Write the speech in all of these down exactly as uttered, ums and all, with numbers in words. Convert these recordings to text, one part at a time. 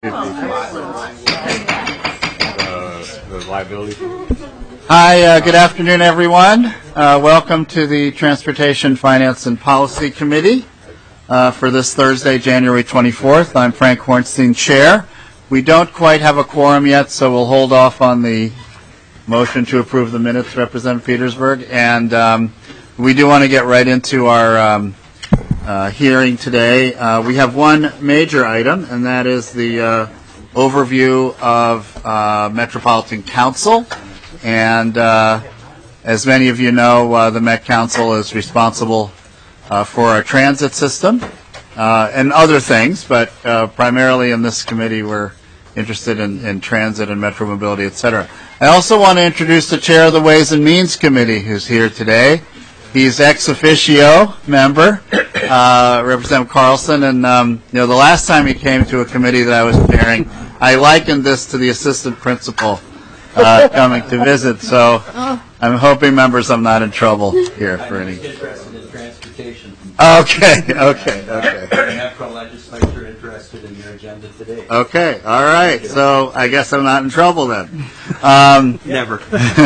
The, the liability. Hi, uh, good afternoon, everyone. Uh, welcome to the Transportation, Finance, and Policy Committee uh, for this Thursday, January twenty-fourth. I'm Frank Hornstein, Chair. We don't quite have a quorum yet, so we'll hold off on the motion to approve the minutes, Representative Petersburg. And um, we do want to get right into our um, uh, hearing today. Uh, we have one major item, and that is the uh, overview of uh, Metropolitan Council. And uh, as many of you know, uh, the Met Council is responsible uh, for our transit system uh, and other things, but uh, primarily in this committee we're interested in, in transit and metro mobility, et cetera. I also want to introduce the chair of the Ways and Means Committee who's here today. He's ex officio member, uh, Representative Carlson, and um, you know, the last time he came to a committee that I was chairing, I likened this to the assistant principal Uh, coming to visit, so I'm hoping, members, I'm not in trouble here for any. I'm interested in transportation. Okay, okay, okay. The Metro Legislature interested in your agenda today. Okay, all right. So I guess I'm not in trouble then. Um, Never.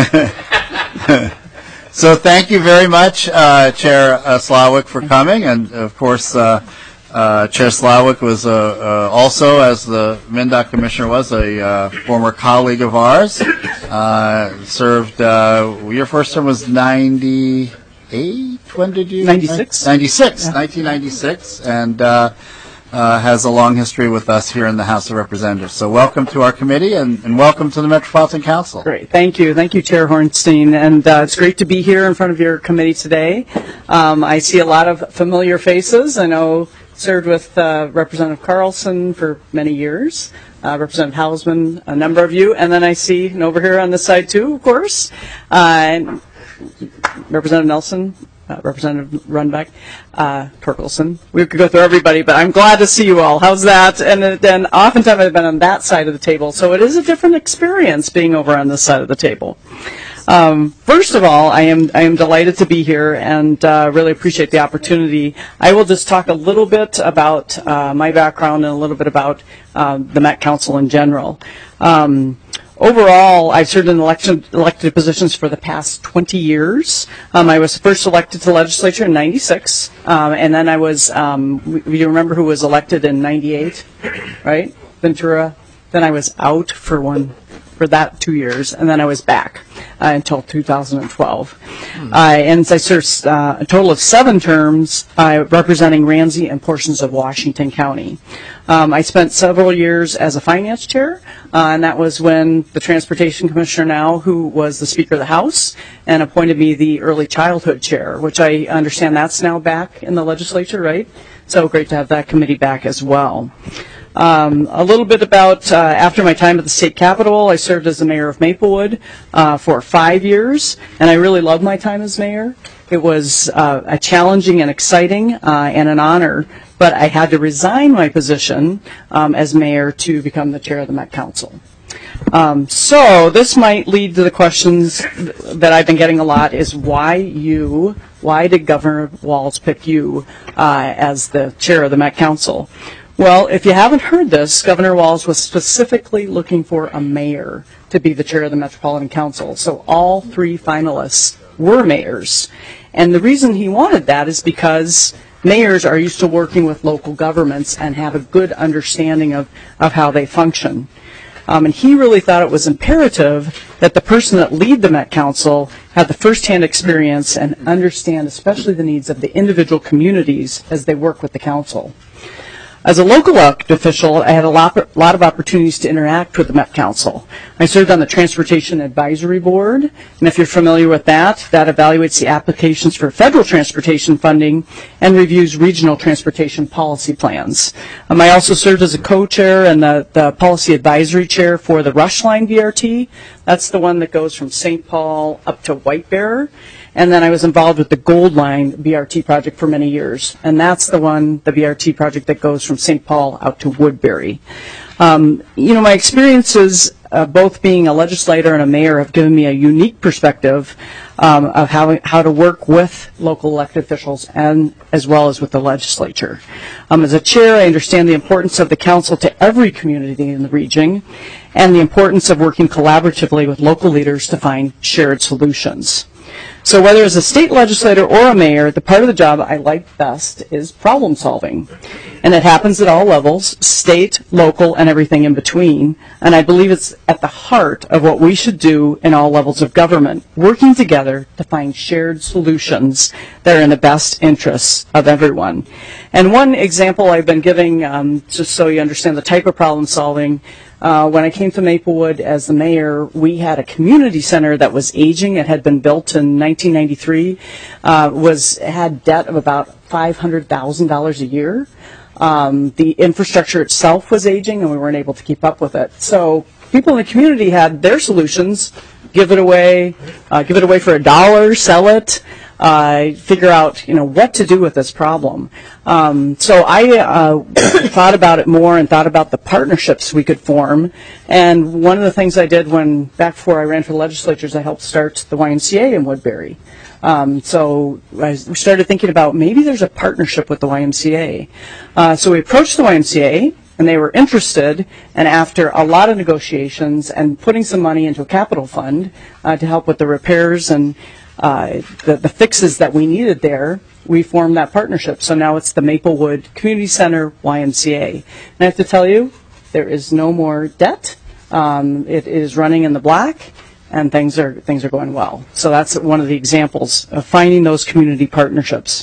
So thank you very much, uh, Chair uh, Slawick, for coming, and of course. Uh, Uh, Chair Slawick was uh, uh, also, as the MnDOT Commissioner was, a uh, former colleague of ours. Uh, served, uh, your first term was ninety-eight? When did you? ninety-six. ninety-six, yeah. nineteen ninety-six, and uh, uh, has a long history with us here in the House of Representatives. So welcome to our committee, and, and welcome to the Metropolitan Council. Great. Thank you. Thank you, Chair Hornstein. And uh, it's great to be here in front of your committee today. Um, I see a lot of familiar faces. I know served with uh, Representative Carlson for many years, uh, Representative Hausman, a number of you, and then I see, and over here on this side too, of course, uh, Representative Nelson, uh, Representative Runbeck, uh, Torkelson. We could go through everybody, but I'm glad to see you all. How's that? And then oftentimes I've been on that side of the table, so it is a different experience being over on this side of the table. Um, first of all, I am I am delighted to be here and uh, really appreciate the opportunity. I will just talk a little bit about uh, my background and a little bit about uh, the Met Council in general. Um, overall, I've served in election, elected positions for the past twenty years. Um, I was first elected to the legislature in ninety-six, um, and then I was, um, you remember who was elected in ninety-eight, right? Ventura. Then I was out for one. for that two years, and then I was back uh, until two thousand twelve. Hmm. Uh, and I served uh, a total of seven terms uh, representing Ramsey and portions of Washington County. Um, I spent several years as a finance chair, uh, and that was when the Transportation Commissioner now, who was the Speaker of the House, and appointed me the Early Childhood Chair, which I understand that's now back in the legislature, right? So great to have that committee back as well. Um, a little bit about, uh, after my time at the state capitol, I served as the mayor of Maplewood uh, for five years, and I really loved my time as mayor. It was uh, a challenging and exciting uh, and an honor, but I had to resign my position um, as mayor to become the chair of the Met Council. Um, so this might lead to the questions that I've been getting a lot is why you, why did Governor Walz pick you uh, as the chair of the Met Council? Well, if you haven't heard this, Governor Walz was specifically looking for a mayor to be the chair of the Metropolitan Council. So all three finalists were mayors. And the reason he wanted that is because mayors are used to working with local governments and have a good understanding of, of how they function. Um, and he really thought it was imperative that the person that lead the Met Council have the first-hand experience and understand especially the needs of the individual communities as they work with the council. As a local elected official, I had a lot, lot of opportunities to interact with the Met Council. I served on the Transportation Advisory Board, and if you're familiar with that, that evaluates the applications for federal transportation funding and reviews regional transportation policy plans. Um, I also served as a co-chair and the, the Policy Advisory Chair for the Rush Line B R T. That's the one that goes from Saint Paul up to White Bear. And then I was involved with the Gold Line B R T project for many years. And that's the one, the B R T project that goes from Saint Paul out to Woodbury. Um, you know, my experiences uh, both being a legislator and a mayor have given me a unique perspective um, of how how to work with local elected officials and as well as with the legislature. Um, as a chair, I understand the importance of the council to every community in the region and the importance of working collaboratively with local leaders to find shared solutions. So whether as a state legislator or a mayor, the part of the job I like best is problem solving. And it happens at all levels, state, local, and everything in between. And I believe it's at the heart of what we should do in all levels of government, working together to find shared solutions that are in the best interests of everyone. And one example I've been giving, um, just so you understand the type of problem solving, Uh, when I came to Maplewood as the mayor, we had a community center that was aging. It had been built in nineteen ninety-three, uh, was had debt of about five hundred thousand dollars a year. Um, the infrastructure itself was aging, and we weren't able to keep up with it. So people in the community had their solutions: give it away, uh, give it away for a dollar, sell it. Uh, figure out, you know, what to do with this problem. Um, so I uh, thought about it more and thought about the partnerships we could form. And one of the things I did when, back before I ran for the legislature, is I helped start the Y M C A in Woodbury. Um, so I started thinking about maybe there's a partnership with the Y M C A. Uh, so we approached the Y M C A, and they were interested, and after a lot of negotiations and putting some money into a capital fund uh, to help with the repairs and Uh, the, the fixes that we needed there, we formed that partnership. So now it's the Maplewood Community Center Y M C A. And I have to tell you, there is no more debt. Um, it is running in the black, and things are things are going well. So that's one of the examples of finding those community partnerships.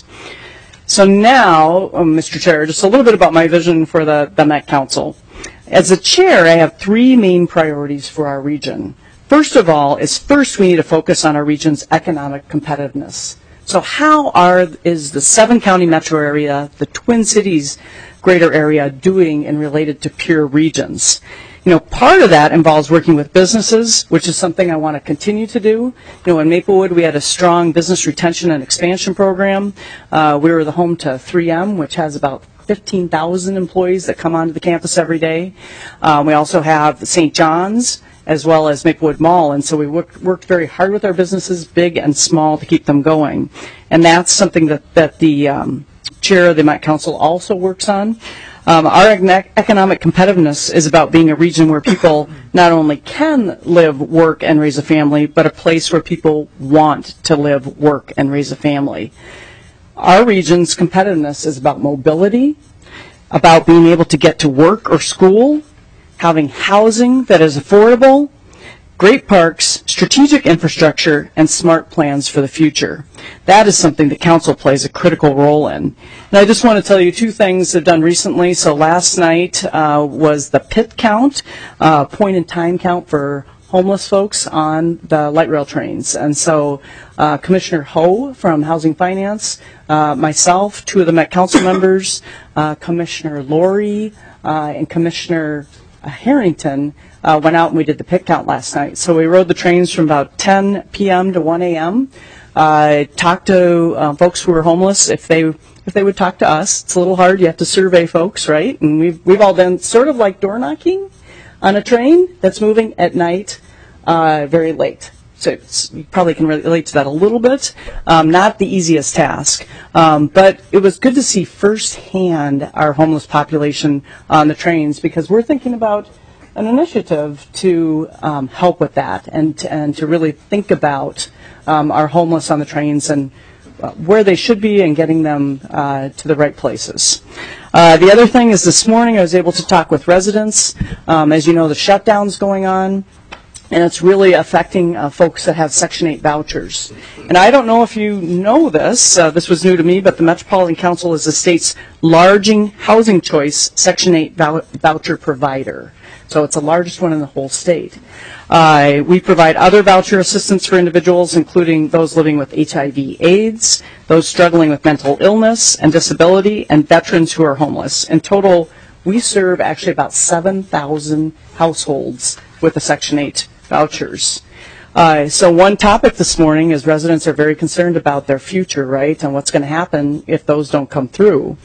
So now, um, Mister Chair, just a little bit about my vision for the, the Met Council. As a chair, I have three main priorities for our region. First of all, is first we need to focus on our region's economic competitiveness. So how are is the seven county metro area, the Twin Cities greater area doing in related to peer regions? You know, part of that involves working with businesses, which is something I want to continue to do. You know, in Maplewood, we had a strong business retention and expansion program. Uh, we were the home to three M, which has about fifteen thousand employees that come onto the campus every day. Um, we also have Saint John's, as well as Maplewood Mall, and so we worked, worked very hard with our businesses, big and small, to keep them going. And that's something that, that the um, chair of the Met Council also works on. Um, our economic competitiveness is about being a region where people not only can live, work, and raise a family, but a place where people want to live, work, and raise a family. Our region's competitiveness is about mobility, about being able to get to work or school, having housing that is affordable, great parks, strategic infrastructure, and smart plans for the future. That is something the council plays a critical role in. And I just want to tell you two things I've done recently. So last night uh, was the P I T count, uh, point in time count for homeless folks on the light rail trains. And so uh, Commissioner Ho from Housing Finance, uh, myself, two of the Met Council members, uh, Commissioner Laurie, uh, and Commissioner Harrington uh, went out and we did the P I T count last night. So we rode the trains from about ten p m to one a m Uh, talked to uh, folks who were homeless if they if they would talk to us. It's a little hard. You have to survey folks, right? And we've we've all done sort of like door knocking on a train that's moving at night, uh, very late. So it's, you probably can relate to that a little bit. Um, not the easiest task, um, but it was good to see firsthand our homeless population on the trains, because we're thinking about an initiative to um, help with that and to, and to really think about um, our homeless on the trains and uh, where they should be and getting them uh, to the right places. Uh, the other thing is this morning I was able to talk with residents. Um, as you know, the shutdown's going on, and it's really affecting uh, folks that have Section eight vouchers. And I don't know if you know this, uh, this was new to me, but the Metropolitan Council is the state's largest housing choice Section eight vou- voucher provider. So it's the largest one in the whole state. Uh, we provide other voucher assistance for individuals, including those living with H I V AIDS, those struggling with mental illness and disability, and veterans who are homeless. In total, we serve actually about seven thousand households with the Section eight vouchers. Uh, so one topic this morning is residents are very concerned about their future, right, and what's going to happen if those don't come through.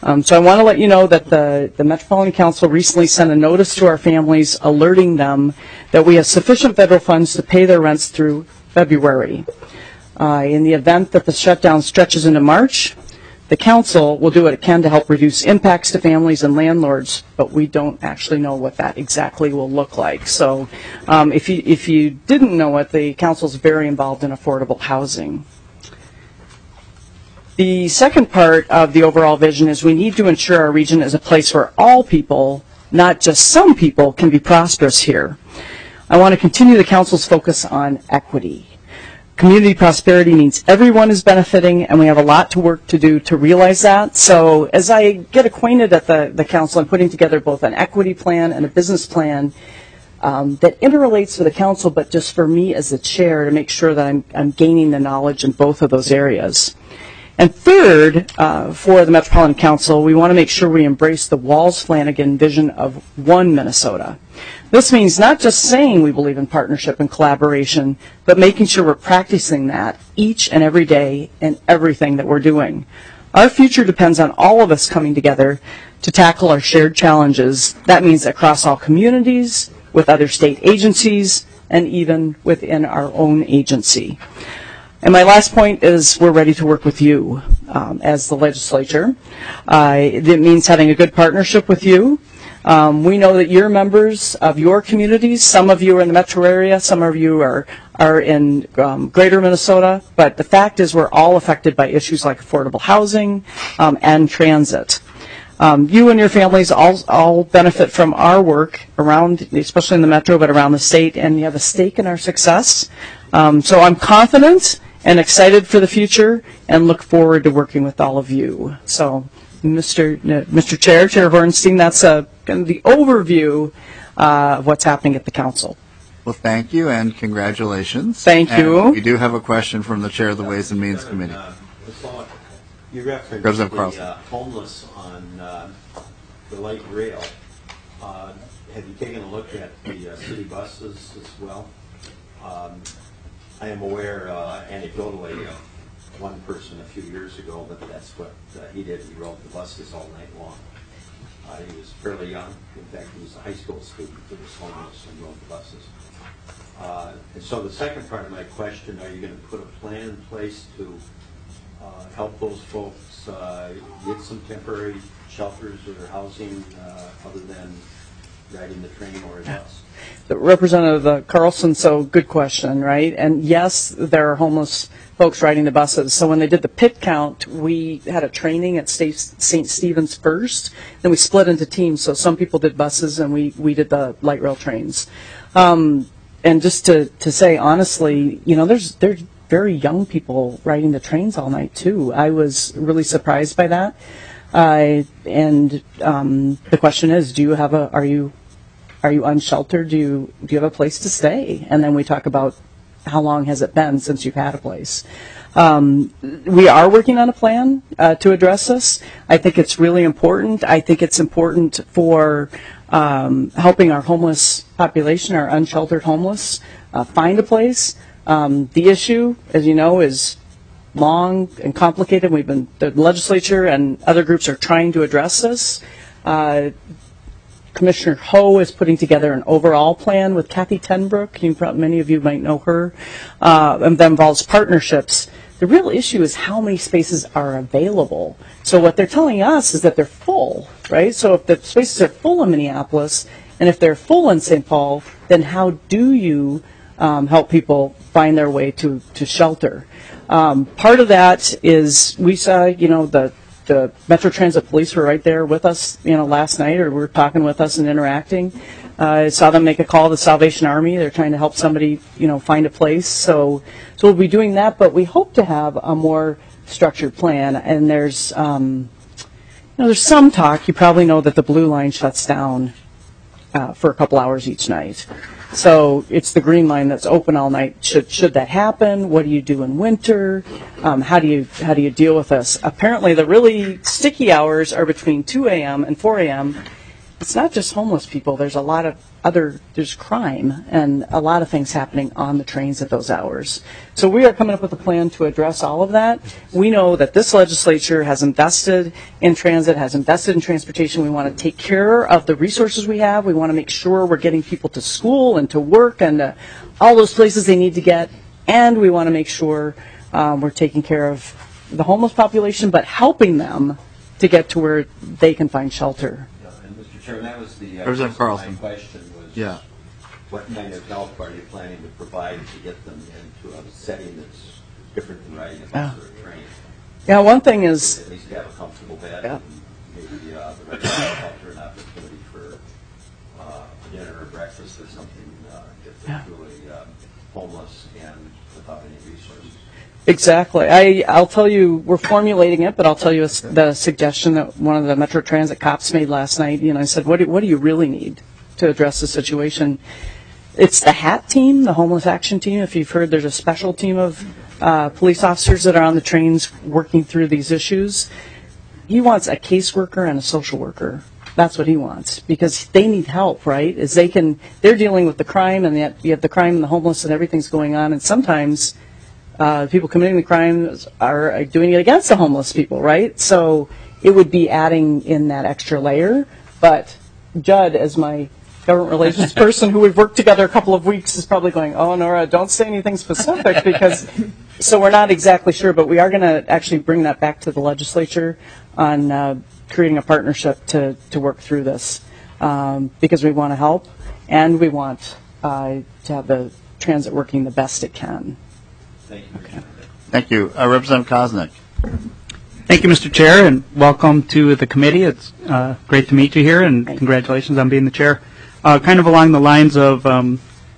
Um, so I want to let you know that the, the Metropolitan Council recently sent a notice to our families alerting them that we have sufficient federal funds to pay their rents through February. Uh, in the event that the shutdown stretches into March, the council will do what it can to help reduce impacts to families and landlords, but we don't actually know what that exactly will look like. So um, if you, if you didn't know it, the council is very involved in affordable housing. The second part of the overall vision is we need to ensure our region is a place where all people, not just some people, can be prosperous here. I want to continue the council's focus on equity. Community prosperity means everyone is benefiting, and we have a lot to work to do to realize that. So as I get acquainted at the, the council, I'm putting together both an equity plan and a business plan um, that interrelates with the council, but just for me as the chair to make sure that I'm, I'm gaining the knowledge in both of those areas. And third, uh, for the Metropolitan Council, we want to make sure we embrace the Walls-Flanagan vision of one Minnesota. This means not just saying we believe in partnership and collaboration, but making sure we're practicing that each and every day in everything that we're doing. Our future depends on all of us coming together to tackle our shared challenges. That means across all communities, with other state agencies, and even within our own agency. And my last point is we're ready to work with you um, as the legislature. Uh, it means having a good partnership with you. Um, we know that you're members of your communities. Some of you are in the metro area. Some of you are, are in um, greater Minnesota. But the fact is we're all affected by issues like affordable housing um, and transit. Um, you and your families all, all benefit from our work around, especially in the metro, but around the state, and you have a stake in our success. Um, so I'm confident and excited for the future and look forward to working with all of you. So, Mister Uh, Mister Chair, Chair Hornstein, that's uh, kind of the overview uh, of what's happening at the council. Well, thank you and congratulations. Thank you. And we do have a question from the chair of the Ways and Means Committee. Uh, You referenced Representative the Carlson. uh, homeless on uh, the light rail. Uh, have you taken a look at the uh, city buses as well? Um, I am aware uh, anecdotally of one person a few years ago, but that's what uh, he did. He rode the buses all night long. Uh, he was fairly young. In fact, he was a high school student who was homeless and rode the buses. Uh, and so the second part of my question, are you going to put a plan in place to uh, help those folks uh, get some temporary shelters or housing uh, other than riding the train or a bus? Representative uh, Carlson, so good question, right? And yes, there are homeless folks riding the buses. So when they did the pit count, we had a training at Saint Stephen's first, then we split into teams. So some people did buses and we, we did the light rail trains. Um, and just to, to say honestly, you know, there's there's very young people riding the trains all night too. I was really surprised by that. Uh, and um, the question is, do you have a, are you Are you unsheltered? Do you do you have a place to stay? And then we talk about how long has it been since you've had a place. Um, we are working on a plan uh, to address this. I think it's really important. I think it's important for um, helping our homeless population, our unsheltered homeless, uh, find a place. Um, the issue, as you know, is long and complicated. We've been the legislature and other groups are trying to address this. Uh, Commissioner Ho is putting together an overall plan with Kathy Tenbrook. You probably, many of you might know her. Uh, and that involves partnerships. The real issue is how many spaces are available. So what they're telling us is that they're full, right? So if the spaces are full in Minneapolis, and if they're full in Saint Paul, then how do you um, help people find their way to, to shelter? Um, part of that is we saw, you know, the The Metro Transit Police were right there with us, you know, last night, or were talking with us and interacting. Uh, I saw them make a call to the Salvation Army. They're trying to help somebody, you know, find a place. So, so we'll be doing that, but we hope to have a more structured plan. And there's, um, you know, there's some talk. You probably know that the Blue Line shuts down uh, for a couple hours each night. So it's the Green Line that's open all night. Should should that happen? What do you do in winter? Um, how do you how do you deal with this? Apparently, the really sticky hours are between two a.m. and four a.m. it's not just homeless people. There's a lot of other, there's crime and a lot of things happening on the trains at those hours. So we are coming up with a plan to address all of that. We know that this legislature has invested in transit, has invested in transportation. We want to take care of the resources we have. We want to make sure we're getting people to school and to work and uh, all those places they need to get. And we want to make sure um, we're taking care of the homeless population, but helping them to get to where they can find shelter. And Mister Chairman, that was the uh, Representative Carlson. my question was, Yeah. what kind of help are you planning to provide to get them into a setting that's different than riding a bus Yeah. or a train? Yeah, one thing is, At least have a comfortable bed Yeah. and maybe uh, the rest of the culture an opportunity for uh, dinner or breakfast or something uh, if they're Yeah. truly um, homeless and without any resources. exactly. I, I'll tell you, we're formulating it, but I'll tell you a s the suggestion that one of the Metro Transit cops made last night. You know, I said, what do, what do you really need to address the situation? It's the HAT team, the Homeless Action Team. If you've heard, there's a special team of uh, police officers that are on the trains working through these issues. He wants a caseworker and a social worker. That's what he wants, because they need help, right? As they can, they're dealing with the crime, and yet you have the crime and the homeless, and everything's going on. And sometimes uh, people committing the crimes are doing it against the homeless people, right? So it would be adding in that extra layer. But Judd, as my government relations person who we've worked together a couple of weeks, is probably going, oh, Nora, don't say anything specific, because so we're not exactly sure, but we are going to actually bring that back to the legislature on uh, creating a partnership to, to work through this, um, because we want to help and we want uh, to have the transit working the best it can. Thank you. Okay. Thank you. Uh, Representative Koznick. Thank you, Mister Chair, and welcome to the committee. It's uh, great to meet you here, and congratulations on being the chair. Uh, kind of along the lines of um,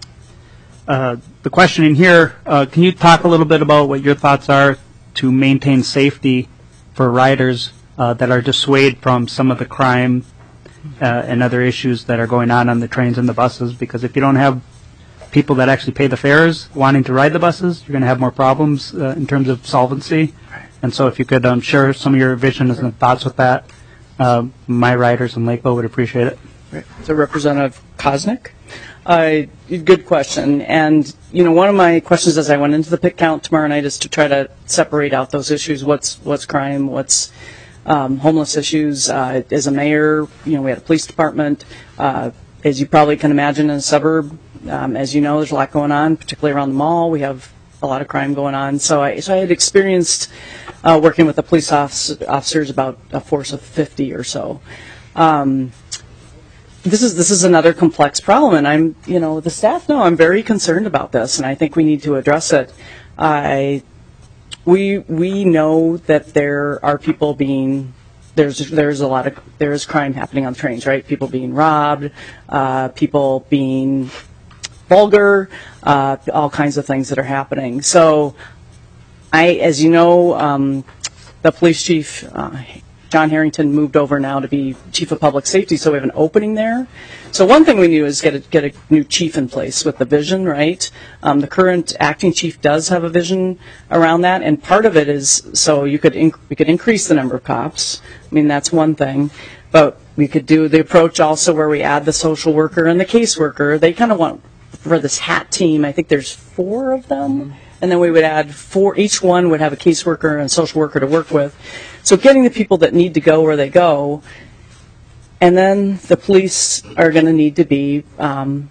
uh, the questioning here, uh, can you talk a little bit about what your thoughts are to maintain safety for riders uh, that are dissuaded from some of the crime uh, and other issues that are going on on the trains and the buses? Because if you don't have people that actually pay the fares wanting to ride the buses, you're going to have more problems uh, in terms of solvency. And so if you could um, share some of your visions and thoughts with that, uh, my riders in Lakeville would appreciate it. So Representative Koznick, uh, good question. And, you know, one of my questions as I went into the pit count tomorrow night is to try to separate out those issues. What's what's crime, what's um, homeless issues. Uh, as a mayor, you know, we had a police department. Uh, as you probably can imagine in a suburb, um, as you know, there's a lot going on, particularly around the mall. We have a lot of crime going on. So I, so I had experienced uh, working with the police office, officers, about a force of fifty or so. Um, This is this is another complex problem, and I'm, you know, the staff know I'm very concerned about this, and I think we need to address it. I, we we know that there are people being there's there's a lot of there is crime happening on the trains, right? People being robbed, uh, people being vulgar, uh, all kinds of things that are happening. So, I, as you know, um, the police chief. Uh, John Harrington moved over now to be chief of public safety, so we have an opening there. So one thing we do is get a, get a new chief in place with the vision, right? Um, the current acting chief does have a vision around that, and part of it is so you could inc- we could increase the number of cops. I mean, that's one thing, but we could do the approach also where we add the social worker and the caseworker. They kind of want for this HAT team. I think there's four of them. Mm-hmm. And then we would add four, each one would have a caseworker and a social worker to work with. So getting the people that need to go where they go, and then the police are going to need to be um,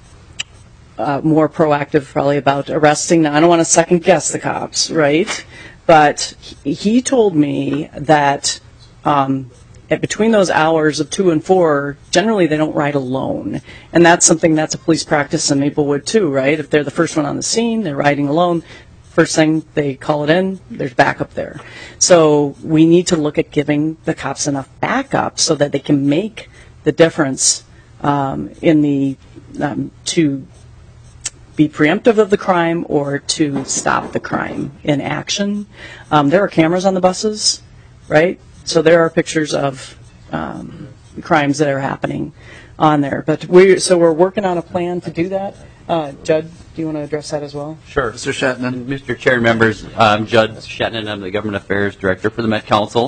uh, more proactive probably about arresting. Now, I don't want to second guess the cops, right? But he, he told me that um, at between those hours of two and four, generally they don't ride alone. And that's something that's a police practice in Maplewood too, right? If they're the first one on the scene, they're riding alone. First thing, they call it in, there's backup there. So we need to look at giving the cops enough backup so that they can make the difference um, in the, um, to be preemptive of the crime or to stop the crime in action. Um, there are cameras on the buses, right? So there are pictures of um, crimes that are happening on there. But we so we're working on a plan to do that. Uh, Judd, do you want to address that as well? Sure. Mister Shetland. Mister Chair, members, I'm Judd Shetland. I'm the Government Affairs Director for the Met Council.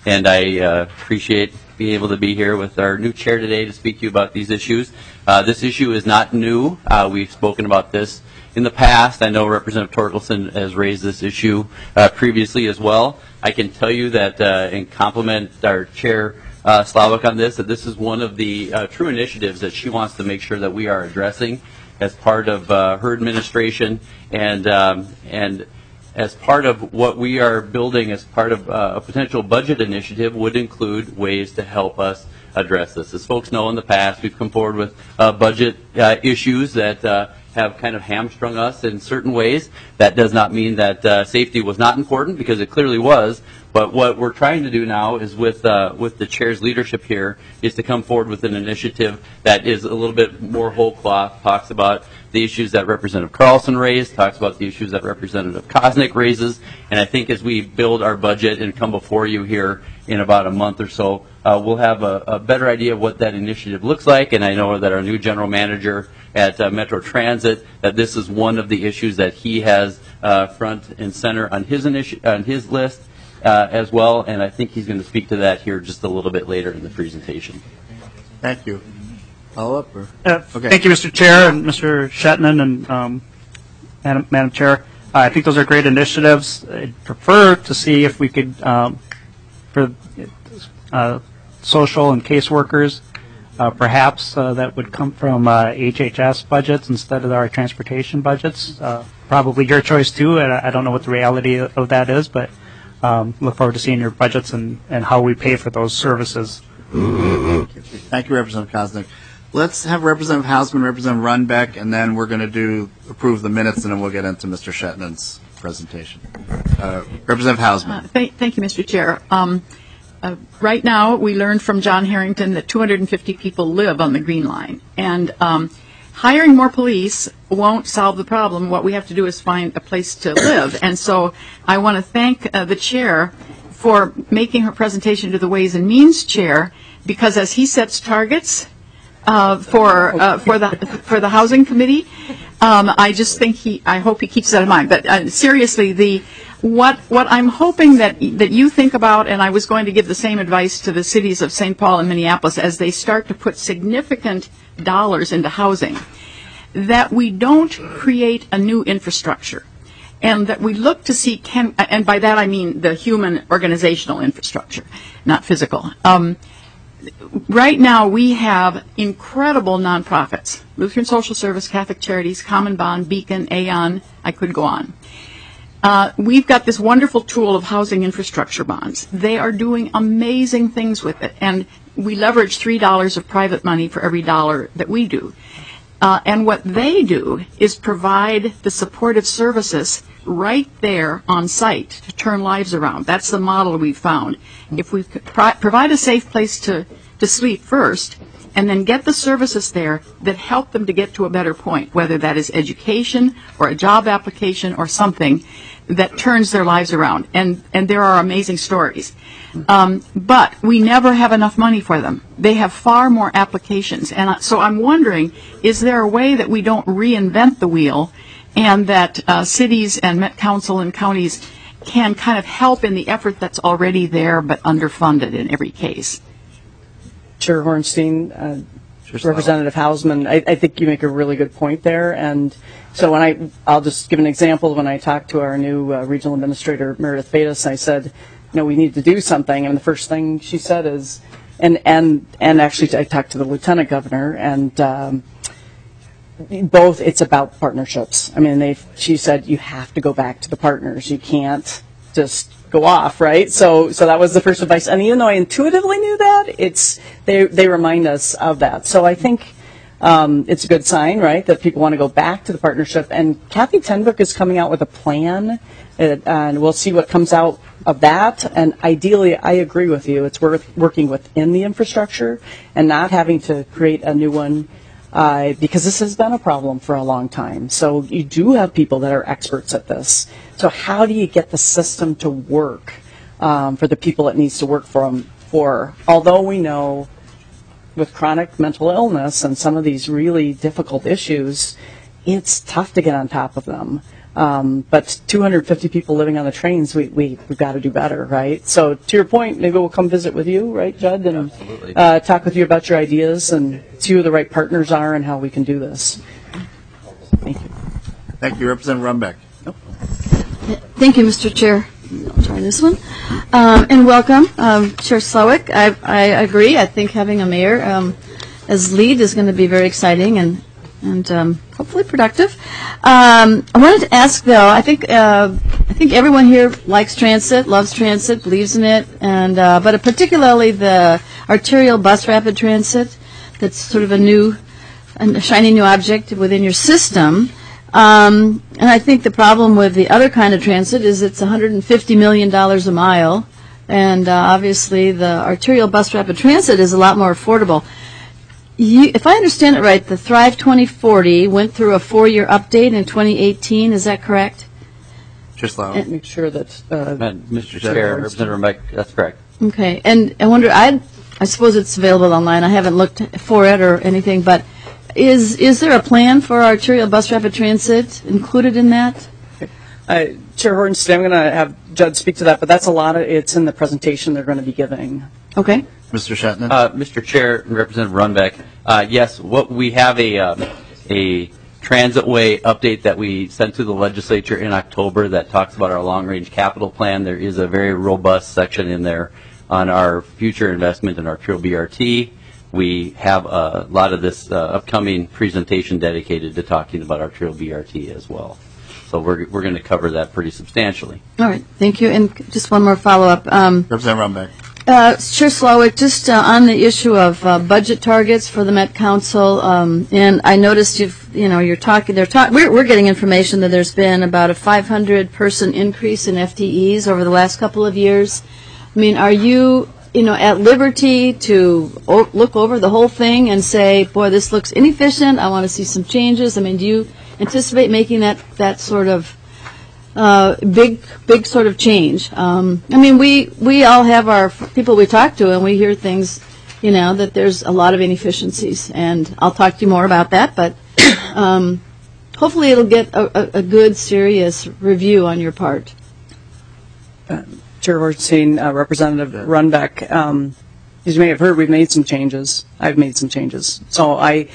and I uh, appreciate being able to be here with our new chair today to speak to you about these issues. Uh, this issue is not new. Uh, we've spoken about this in the past. I know Representative Torkelson has raised this issue uh, previously as well. I can tell you that, uh, and compliment our chair, uh, Slavik, on this, that this is one of the uh, true initiatives that she wants to make sure that we are addressing as part of uh, her administration, and um, and as part of what we are building as part of uh, a potential budget initiative would include ways to help us address this. As folks know, in the past, we've come forward with uh, budget uh, issues that uh, have kind of hamstrung us in certain ways. That does not mean that uh, safety was not important, because it clearly was. But what we're trying to do now is, with uh, with the chair's leadership here, is to come forward with an initiative that is a little bit more whole cloth, talks about the issues that Representative Carlson raised, talks about the issues that Representative Koznick raises, and I think as we build our budget and come before you here in about a month or so, uh, we'll have a, a better idea of what that initiative looks like. And I know that our new general manager at uh, Metro Transit, that this is one of the issues that he has uh, front and center on his initi- on his list. Uh, as well, and I think he's going to speak to that here just a little bit later in the presentation. Thank you. Follow up? Or? Uh, Okay. Thank you, Mister Chair, and Mister Shetland, and um, Madam, Madam Chair. Uh, I think those are great initiatives. I'd prefer to see if we could, um, for uh, social and caseworkers, uh, perhaps uh, that would come from uh, H H S budgets instead of our transportation budgets. Uh, probably your choice, too, and I don't know what the reality of that is, but Um, look forward to seeing your budgets and, and how we pay for those services. Thank you, Representative Koznick. Let's have Representative Hausman, Representative Runbeck, and then we're going to do approve the minutes, and then we'll get into Mister Shetland's presentation. Uh, Representative Hausman. Uh, thank, thank you, Mister Chair. Um, uh, right now, we learned from John Harrington that two hundred fifty people live on the Green Line, and um, hiring more police won't solve the problem. What we have to do is find a place to live. And so I want to thank uh, the chair for making her presentation to the Ways and Means chair, because as he sets targets uh, for uh, for the for the housing committee, um, I just think he I hope he keeps that in mind. But uh, seriously, the what what I'm hoping that that you think about, and I was going to give the same advice to the cities of Saint Paul and Minneapolis as they start to put significant dollars into housing, that we don't create a new infrastructure, and that we look to see, can, and by that I mean the human organizational infrastructure, not physical. Um, right now we have incredible nonprofits, Lutheran Social Service, Catholic Charities, Common Bond, Beacon, Aon, I could go on. Uh, we've got this wonderful tool of housing infrastructure bonds. They are doing amazing things with it, and we leverage three dollars of private money for every dollar that we do. Uh, and what they do is provide the supportive services right there on site to turn lives around. That's the model we've found. If we pro- provide a safe place to, to sleep first, and then get the services there that help them to get to a better point, whether that is education or a job application or something that turns their lives around. And, and there are amazing stories. Um, but we never have enough money for them. They have far more applications. And so I'm wondering, is there a way that we don't reinvent the wheel, and that uh, cities and Met Council and counties can kind of help in the effort that's already there but underfunded in every case? Chair Hornstein, uh, Sure, Representative Hausman, I, I think you make a really good point there. And so when I, I'll just give an example. When I talked to our new uh, regional administrator, Meredith Fadis, I said, you know, we need to do something. And the first thing she said is, and and and actually I talked to the lieutenant governor, and um, both, it's about partnerships. I mean, they, she said, you have to go back to the partners. You can't just go off, right? So, so that was the first advice. And even though I intuitively knew that, it's they they remind us of that. So I think um, it's a good sign, right, that people want to go back to the partnership. And Kathy Tenbrook is coming out with a plan, uh, and we'll see what comes out of that. And ideally, I agree with you. It's worth working within the infrastructure and not having to create a new one. Uh, because this has been a problem for a long time. So you do have people that are experts at this. So how do you get the system to work um, for the people it needs to work for, for? Although we know with chronic mental illness and some of these really difficult issues, it's tough to get on top of them. Um, but two hundred fifty people living on the trains, we, we, we've got to do better, right? So to your point, maybe we'll come visit with you, right, Judd? And uh, talk with you about your ideas and see who the right partners are and how we can do this. Thank you. Thank you, Representative Runbeck. Thank you, Mister Chair. I'll try this one. Um, and welcome, um, Chair Slowick. I, I agree. I think having a mayor um, as lead is going to be very exciting and and um, hopefully productive. Um, I wanted to ask, though, I think uh, I think everyone here likes transit, loves transit, believes in it, and uh, but particularly the arterial bus rapid transit. That's sort of a new, a shiny new object within your system. Um, and I think the problem with the other kind of transit is it's one hundred fifty million dollars a mile, and uh, obviously the arterial bus rapid transit is a lot more affordable. You, if I understand it right, the Thrive twenty forty went through a four-year update in twenty eighteen. Is that correct? Just loud. And make sure that uh, Mister Chair, Representative Runbeck, that's correct. Okay. And I wonder, I I suppose it's available online. I haven't looked for it or anything, but is is there a plan for arterial bus rapid transit included in that? Uh, Chair Hornstein, I'm going to have Judd speak to that, but that's a lot of it's in the presentation they're going to be giving. Okay. Mister Shetland. Uh, Mister Chair and Representative Runbeck, uh, yes, what we have a um, a Transitway update that we sent to the legislature in October that talks about our long-range capital plan. There is a very robust section in there on our future investment in arterial B R T. We have a lot of this uh, upcoming presentation dedicated to talking about arterial B R T as well. So we're we're going to cover that pretty substantially. All right. Thank you. And just one more follow-up. Um, Representative Runbeck. Uh, Chair Slowick, just uh, on the issue of uh, budget targets for the Met Council, um, and I noticed you've, you know, you're talking, they're talking, we're, we're getting information that there's been about a five hundred person increase in F T Es over the last couple of years. I mean, are you, you know, at liberty to o- look over the whole thing and say, boy, this looks inefficient, I want to see some changes? I mean, do you anticipate making that, that sort of Uh, big, big sort of change? Um, I mean, we, we all have our f- people we talk to, and we hear things, you know, that there's a lot of inefficiencies, and I'll talk to you more about that, but um, hopefully it'll get a, a, a good, serious review on your part. Uh, Chair Hornstein, uh, Representative Runbeck, um, as you may have heard, we've made some changes. I've made some changes. So I,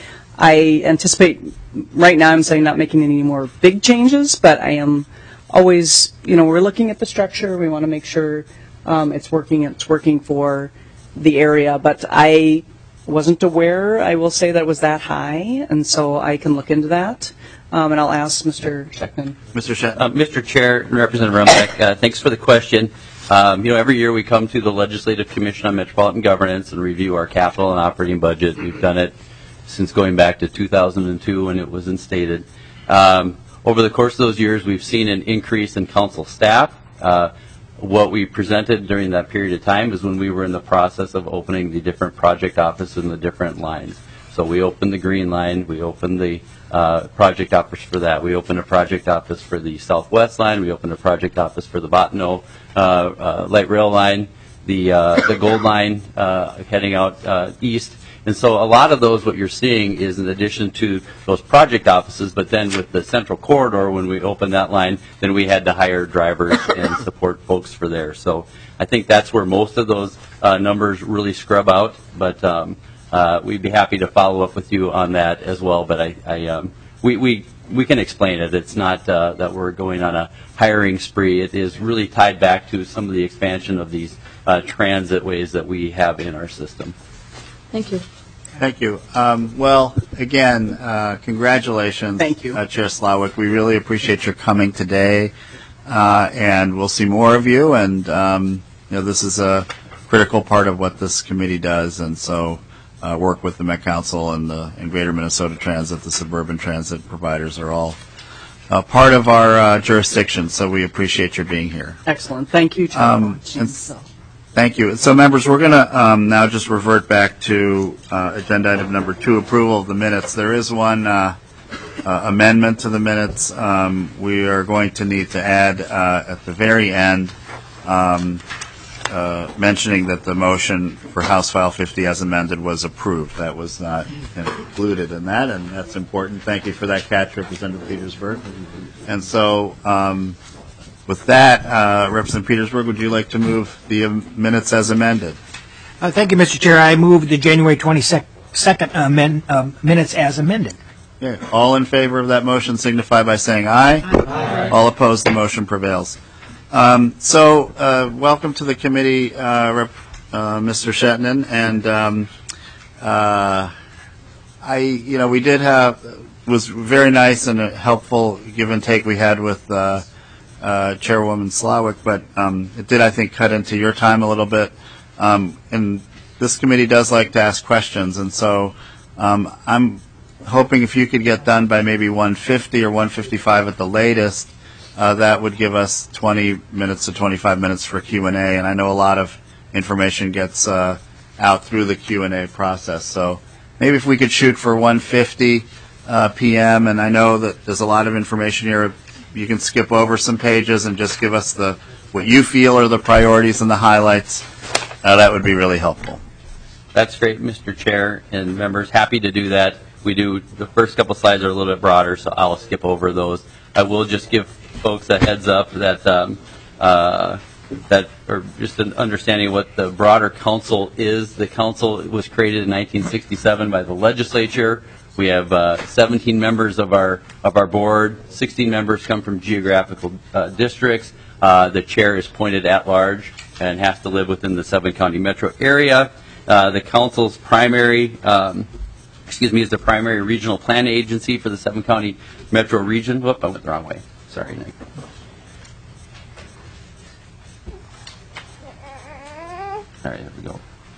I anticipate, right now I'm saying not making any more big changes, but I am always, you know, we're looking at the structure. We want to make sure um, it's working. It's working for the area. But I wasn't aware, I will say, that it was that high, and so I can look into that. Um, and I'll ask Mister Schechtman. Mister Shetland. Uh, Mister Chair and Representative Runbeck, uh, thanks for the question. Um, you know, every year we come to the Legislative Commission on Metropolitan Governance and review our capital and operating budget. We've done it since going back to two thousand two when it was instated. Um, Over the course of those years, we've seen an increase in council staff. Uh, what we presented during that period of time is when we were in the process of opening the different project offices and the different lines. So we opened the Green Line, we opened the uh, project office for that. We opened a project office for the Southwest Line. We opened a project office for the Bottineau uh, uh, Light Rail Line, the uh, the Gold Line uh, heading out uh, east. And so a lot of those, what you're seeing is in addition to those project offices, but then with the central corridor, when we opened that line, then we had to hire drivers and support folks for there. So I think that's where most of those uh, numbers really scrub out. But um, uh, we'd be happy to follow up with you on that as well. But I, I um, we, we, we can explain it. It's not uh, that we're going on a hiring spree. It is really tied back to some of the expansion of these uh, transit ways that we have in our system. Thank you. Thank you. Um, well, again, uh, congratulations. Thank you. Uh, Chair Slowick. We really appreciate your coming today, uh, and we'll see more of you. And um, you know, this is a critical part of what this committee does, and so uh, work with the Met Council and the and Greater Minnesota Transit, the suburban transit providers are all uh, part of our uh, jurisdiction. So we appreciate your being here. Excellent. Thank you, Chair. Um, and- Thank you. So, members, we're going to um, now just revert back to uh, agenda item number two, approval of the minutes. There is one uh, uh, amendment to the minutes. Um, we are going to need to add uh, at the very end um, uh, mentioning that the motion for House File fifty as amended was approved. That was not included in that, and that's important. Thank you for that catch, Representative Petersburg. And so, um, with that, uh, Representative Petersburg, would you like to move the um, minutes as amended? Uh, thank you, Mister Chair. I move the January twenty-second amend, uh, minutes as amended. Okay. All in favor of that motion signify by saying aye. Aye. All opposed, the motion prevails. Um, so, uh, welcome to the committee, uh, Rep, uh, Mister Shetnin, and um, uh, I, you know, we did have, was very nice and a helpful give and take we had with uh, uh, Chairwoman Slawick, but um, it did, I think, cut into your time a little bit. Um, and this committee does like to ask questions, and so um, I'm hoping if you could get done by maybe one fifty or one fifty-five at the latest. Uh, that would give us twenty minutes to twenty-five minutes for Q and A, and I know a lot of information gets uh, out through the Q and A process. So maybe if we could shoot for one fifty uh, p m, and I know that there's a lot of information here. You can skip over some pages and just give us the what you feel are the priorities and the highlights. Uh, that would be really helpful. That's great, Mister Chair and members. Happy to do that. We do, the first couple slides are a little bit broader, so I'll skip over those. I will just give folks a heads up that um, uh, that or just an understanding of what the broader council is. The council was created in nineteen sixty-seven by the legislature. We have uh, seventeen members of our of our board. sixteen members come from geographical uh, districts. Uh, the chair is appointed at large and has to live within the seven county metro area. Uh, the council's primary um, excuse me is the primary regional plan agency for the seven county metro region. Whoop, I went the wrong way. Sorry, Nick. All right, there we go.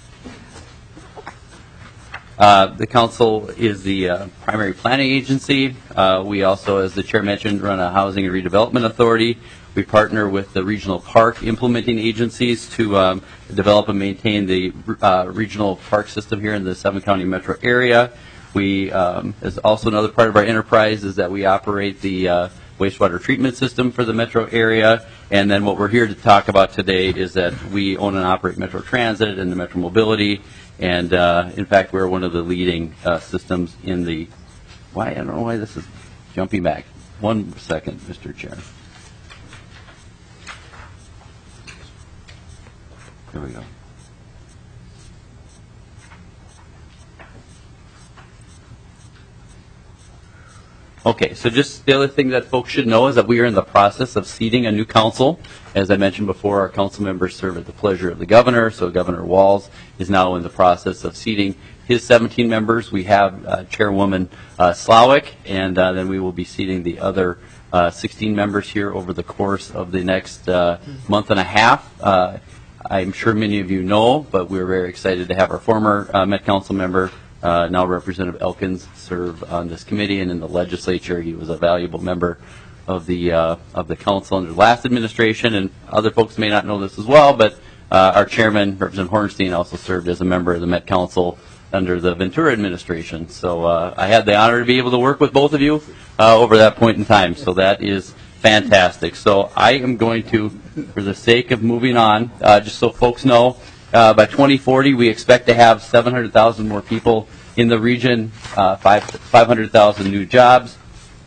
Uh, the council is the uh, primary planning agency. Uh, we also, as the chair mentioned, run a housing and redevelopment authority. We partner with the regional park implementing agencies to um, develop and maintain the uh, regional park system here in the seven county metro area. We, um, as also another part of our enterprise is that we operate the uh, wastewater treatment system for the metro area. And then what we're here to talk about today is that we own and operate Metro Transit and the Metro Mobility. And uh, in fact, we're one of the leading uh, systems in the, why, I don't know why this is jumping back. One second, Mister Chair. Here we go. Okay, so just the other thing that folks should know is that we are in the process of seating a new council. As I mentioned before, our council members serve at the pleasure of the governor, so Governor Walz is now in the process of seating his seventeen members. We have uh, Chairwoman uh, Slawick, and uh, then we will be seating the other uh, sixteen members here over the course of the next uh, month and a half. Uh, I'm sure many of you know, but we're very excited to have our former uh, Met Council member, Uh, now Representative Elkins, serve on this committee and in the legislature. He was a valuable member of the uh, of the council under the last administration, and other folks may not know this as well, but uh, our chairman, Representative Hornstein, also served as a member of the Met Council under the Ventura administration. So uh, I had the honor to be able to work with both of you uh, over that point in time. So that is fantastic. So I am going to, for the sake of moving on, uh, just so folks know, Uh, by twenty forty, we expect to have seven hundred thousand more people in the region, uh, five hundred thousand new jobs.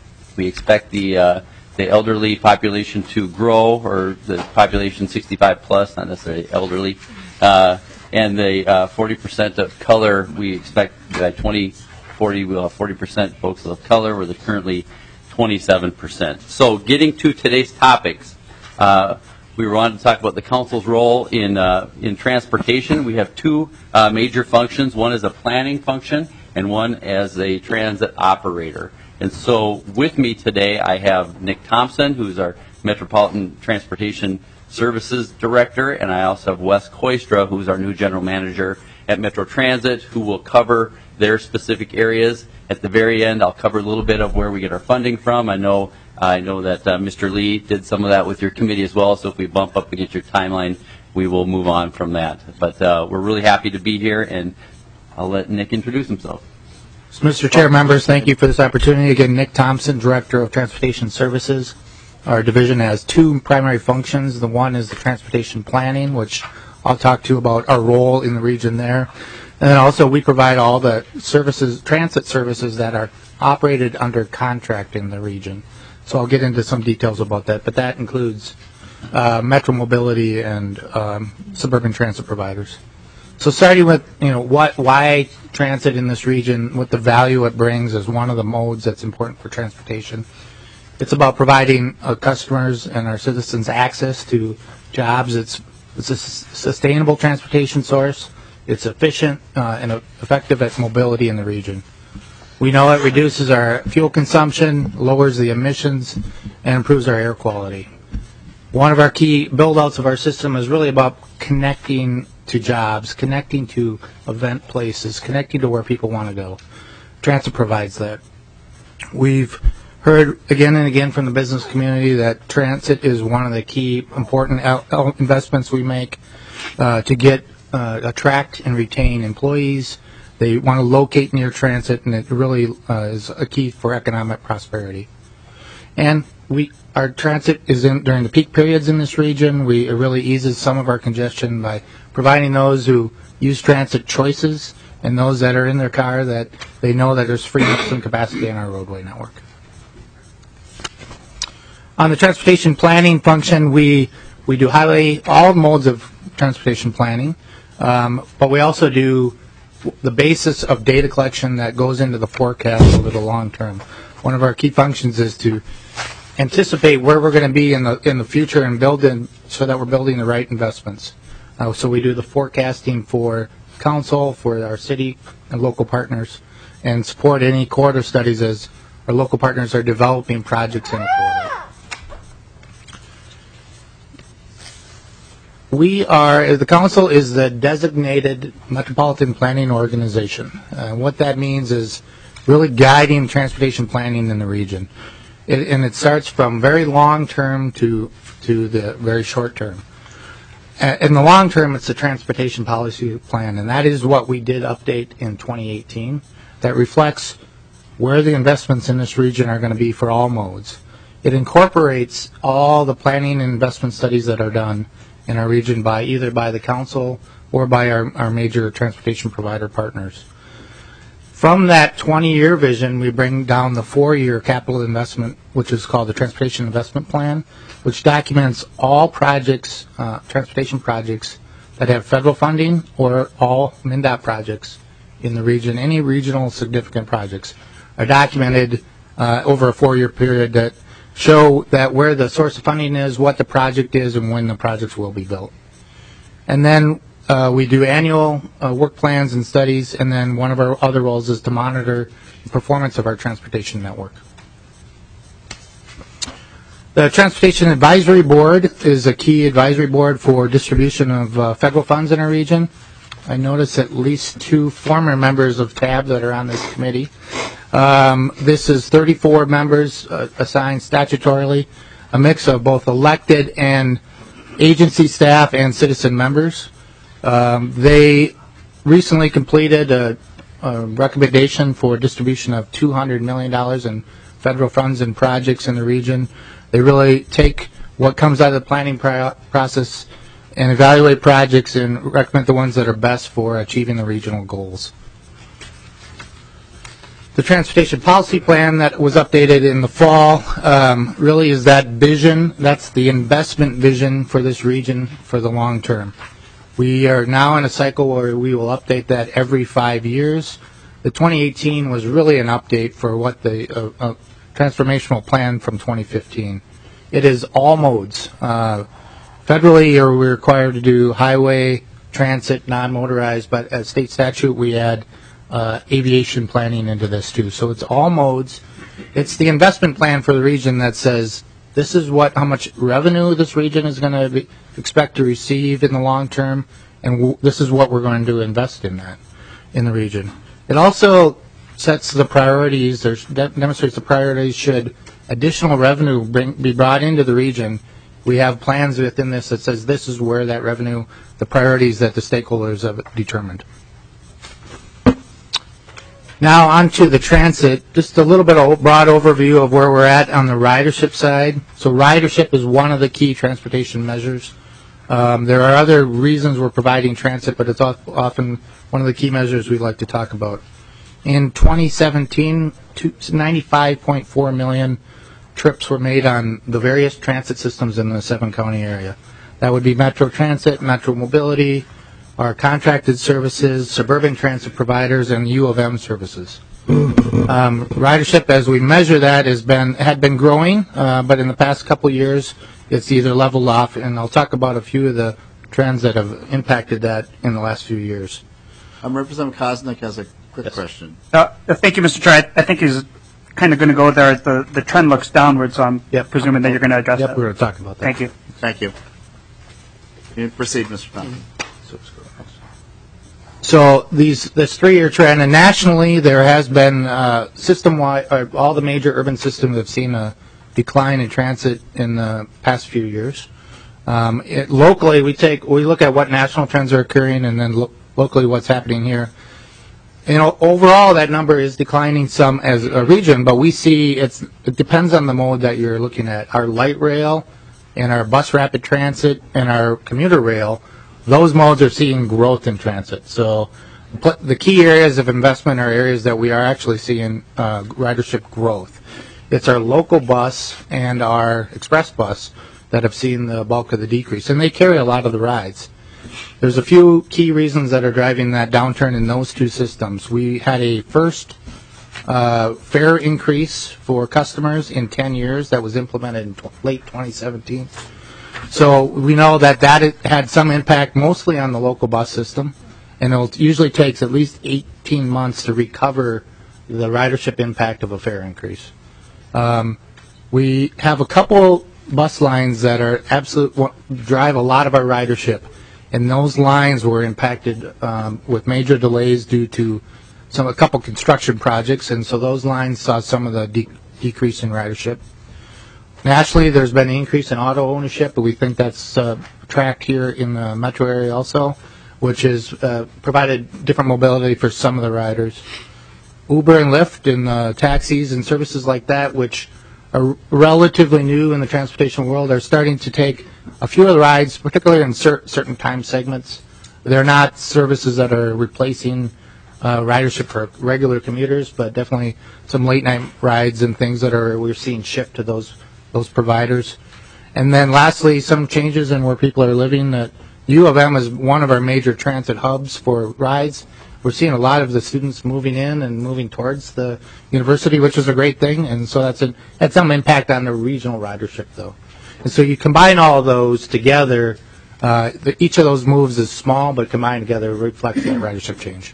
We expect the uh, the elderly population to grow, or the population sixty-five plus, not necessarily elderly. Uh, and the uh, forty percent of color, we expect by twenty forty we'll have forty percent folks of color, where they're currently twenty-seven percent. So getting to today's topics. Uh, We wanted to talk about the council's role in uh, in transportation. We have two uh, major functions. One is a planning function, and one as a transit operator. And so, with me today, I have Nick Thompson, who's our Metropolitan Transportation Services Director, and I also have Wes Koistra, who's our new General Manager at Metro Transit, who will cover their specific areas. At the very end, I'll cover a little bit of where we get our funding from. I know. I know that uh, Mister Lee did some of that with your committee as well, so if we bump up against your timeline, we will move on from that. But uh, we're really happy to be here, and I'll let Nick introduce himself. So, Mister Chair, members, thank you for this opportunity. Again, Nick Thompson, Director of Transportation Services. Our division has two primary functions. The one is the transportation planning, which I'll talk to you about our role in the region there. And then also we provide all the services, transit services that are operated under contract in the region. So I'll get into some details about that, but that includes uh, Metro Mobility and um, suburban transit providers. So starting with, you know, what, why transit in this region, what the value it brings as one of the modes that's important for transportation. It's about providing uh, customers and our citizens access to jobs. It's, it's a s- sustainable transportation source. It's efficient uh, and uh, effective at mobility in the region. We know it reduces our fuel consumption, lowers the emissions, and improves our air quality. One of our key build-outs of our system is really about connecting to jobs, connecting to event places, connecting to where people want to go. Transit provides that. We've heard again and again from the business community that transit is one of the key important out- out investments we make uh, to get uh, attract and retain employees. They want to locate near transit, and it really uh, is a key for economic prosperity. And we, our transit is in during the peak periods in this region. We, it really eases some of our congestion by providing those who use transit choices and those that are in their car that they know that there's freeing up some capacity in our roadway network. On the transportation planning function, we, we do highway, all modes of transportation planning, um, but we also do the basis of data collection that goes into the forecast over the long term. One of our key functions is to anticipate where we're going to be in the in the future and build in so that we're building the right investments. Uh, so we do the forecasting for council, for our city and local partners, and support any corridor studies as our local partners are developing projects in a corridor. We are, the council is the designated metropolitan planning organization. Uh, what that means is really guiding transportation planning in the region. It, and it starts from very long term to, to the very short term. Uh, in the long term, it's the transportation policy plan, and that is what we did update in twenty eighteen. That reflects where the investments in this region are going to be for all modes. It incorporates all the planning and investment studies that are done in our region by either by the council or by our, our major transportation provider partners. From that twenty-year vision, we bring down the four-year capital investment, which is called the Transportation Investment Plan, which documents all projects, uh, transportation projects that have federal funding or all MnDOT projects in the region. Any regional significant projects are documented uh, over a four-year period that show that where the source of funding is, what the project is, and when the projects will be built. And then uh, we do annual uh, work plans and studies, and then one of our other roles is to monitor the performance of our transportation network. The Transportation Advisory Board is a key advisory board for distribution of uh, federal funds in our region. I notice at least two former members of T A B that are on this committee. Um, this is thirty-four members uh, assigned statutorily, a mix of both elected and agency staff and citizen members. Um, they recently completed a, a recommendation for distribution of two hundred million dollars in federal funds and projects in the region. They really take what comes out of the planning pro- process and evaluate projects and recommend the ones that are best for achieving the regional goals. The transportation policy plan that was updated in the fall um, really is that vision. That's the investment vision for this region for the long term. We are now in a cycle where we will update that every five years. The twenty eighteen was really an update for what the uh, uh, transformational plan from twenty fifteen. It is all modes. Uh, federally, are we required to do highway, transit, non-motorized, but as state statute, we add Uh, aviation planning into this too. So it's all modes. It's the investment plan for the region that says this is what how much revenue this region is going to expect to receive in the long term, and w- this is what we're going to invest in that in the region. It also sets the priorities. There's de- demonstrates the priorities should additional revenue bring, be brought into the region. We have plans within this that says this is where that revenue, the priorities that the stakeholders have determined. Now on to the transit, just a little bit of a broad overview of where we're at on the ridership side. So ridership is one of the key transportation measures. Um, there are other reasons we're providing transit, but it's often one of the key measures we'd like to talk about. In twenty seventeen, ninety-five point four million trips were made on the various transit systems in the seven-county area. That would be Metro Transit, Metro Mobility, our contracted services, suburban transit providers, and U of M services. Um, ridership, as we measure that, has been had been growing, uh, but in the past couple years, it's either leveled off, and I'll talk about a few of the trends that have impacted that in the last few years. Um, Representative Koznick has a quick question. Uh, thank you, Mister Chair. I, I think he's kind of going to go there. The the trend looks downward, so I'm Yep. presuming that you're going to address Yep, that. we're going to talk about that. Thank you. Thank you. You proceed, Mister Thompson. So these this three-year trend, and nationally there has been uh, system-wide, uh, all the major urban systems have seen a decline in transit in the past few years. Um, it, locally, we take we look at what national trends are occurring, and then lo- locally what's happening here. You know, overall that number is declining some as a region, but we see it's it depends on the mode that you're looking at. Our light rail and our bus rapid transit and our commuter rail, those modes are seeing growth in transit. So pl- the key areas of investment are areas that we are actually seeing uh, ridership growth. It's our local bus and our express bus that have seen the bulk of the decrease, and they carry a lot of the rides. There's a few key reasons that are driving that downturn in those two systems. We had a first uh, fare increase for customers in ten years that was implemented in t- late twenty seventeen. So we know that that it had some impact mostly on the local bus system, and it usually takes at least eighteen months to recover the ridership impact of a fare increase. Um, we have a couple bus lines that are absolute drive a lot of our ridership, and those lines were impacted um, with major delays due to some a couple construction projects, and so those lines saw some of the de- decrease in ridership. Nationally, there's been an increase in auto ownership, but we think that's uh, tracked here in the metro area also, which has uh, provided different mobility for some of the riders. Uber and Lyft and uh, taxis and services like that, which are relatively new in the transportation world, are starting to take a few of the rides, particularly in cer- certain time segments. They're not services that are replacing uh, ridership for regular commuters, but definitely some late night rides and things that are we're seeing shift to those those providers. And then lastly, some changes in where people are living. That U of M is one of our major transit hubs for rides. We're seeing a lot of the students moving in and moving towards the university, which is a great thing, and so that's a, had some impact on the regional ridership, though. And so you combine all of those together, uh, the, each of those moves is small, but combined together reflects that ridership change.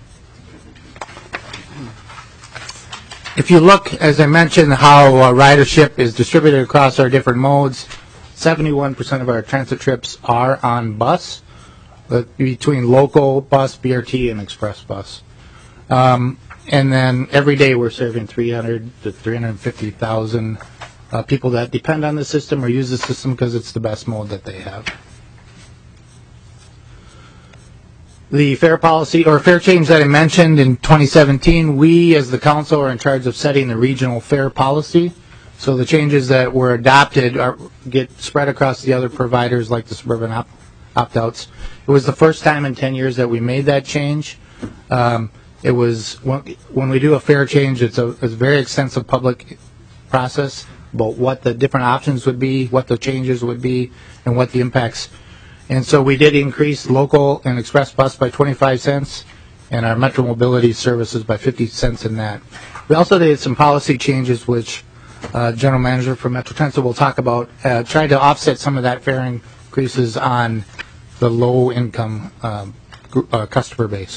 If you look, as I mentioned, how uh, ridership is distributed across our different modes, seventy-one percent of our transit trips are on bus, but between local bus, B R T, and express bus. Um, and then every day we're serving three hundred to three hundred fifty thousand uh, people that depend on the system or use the system because it's the best mode that they have. The fare policy or fare change that I mentioned in twenty seventeen, we as the council are in charge of setting the regional fare policy. So the changes that were adopted are, get spread across the other providers like the suburban op- opt-outs. It was the first time in ten years that we made that change. Um, it was when, when we do a fare change, it's a, it's a very extensive public process about what the different options would be, what the changes would be, and what the impacts. And so we did increase local and express bus by twenty-five cents and our Metro Mobility services by fifty cents in that. We also did some policy changes, which uh, General Manager for Metro Transit will talk about, uh, trying to offset some of that fare increases on the low-income um, uh, customer base.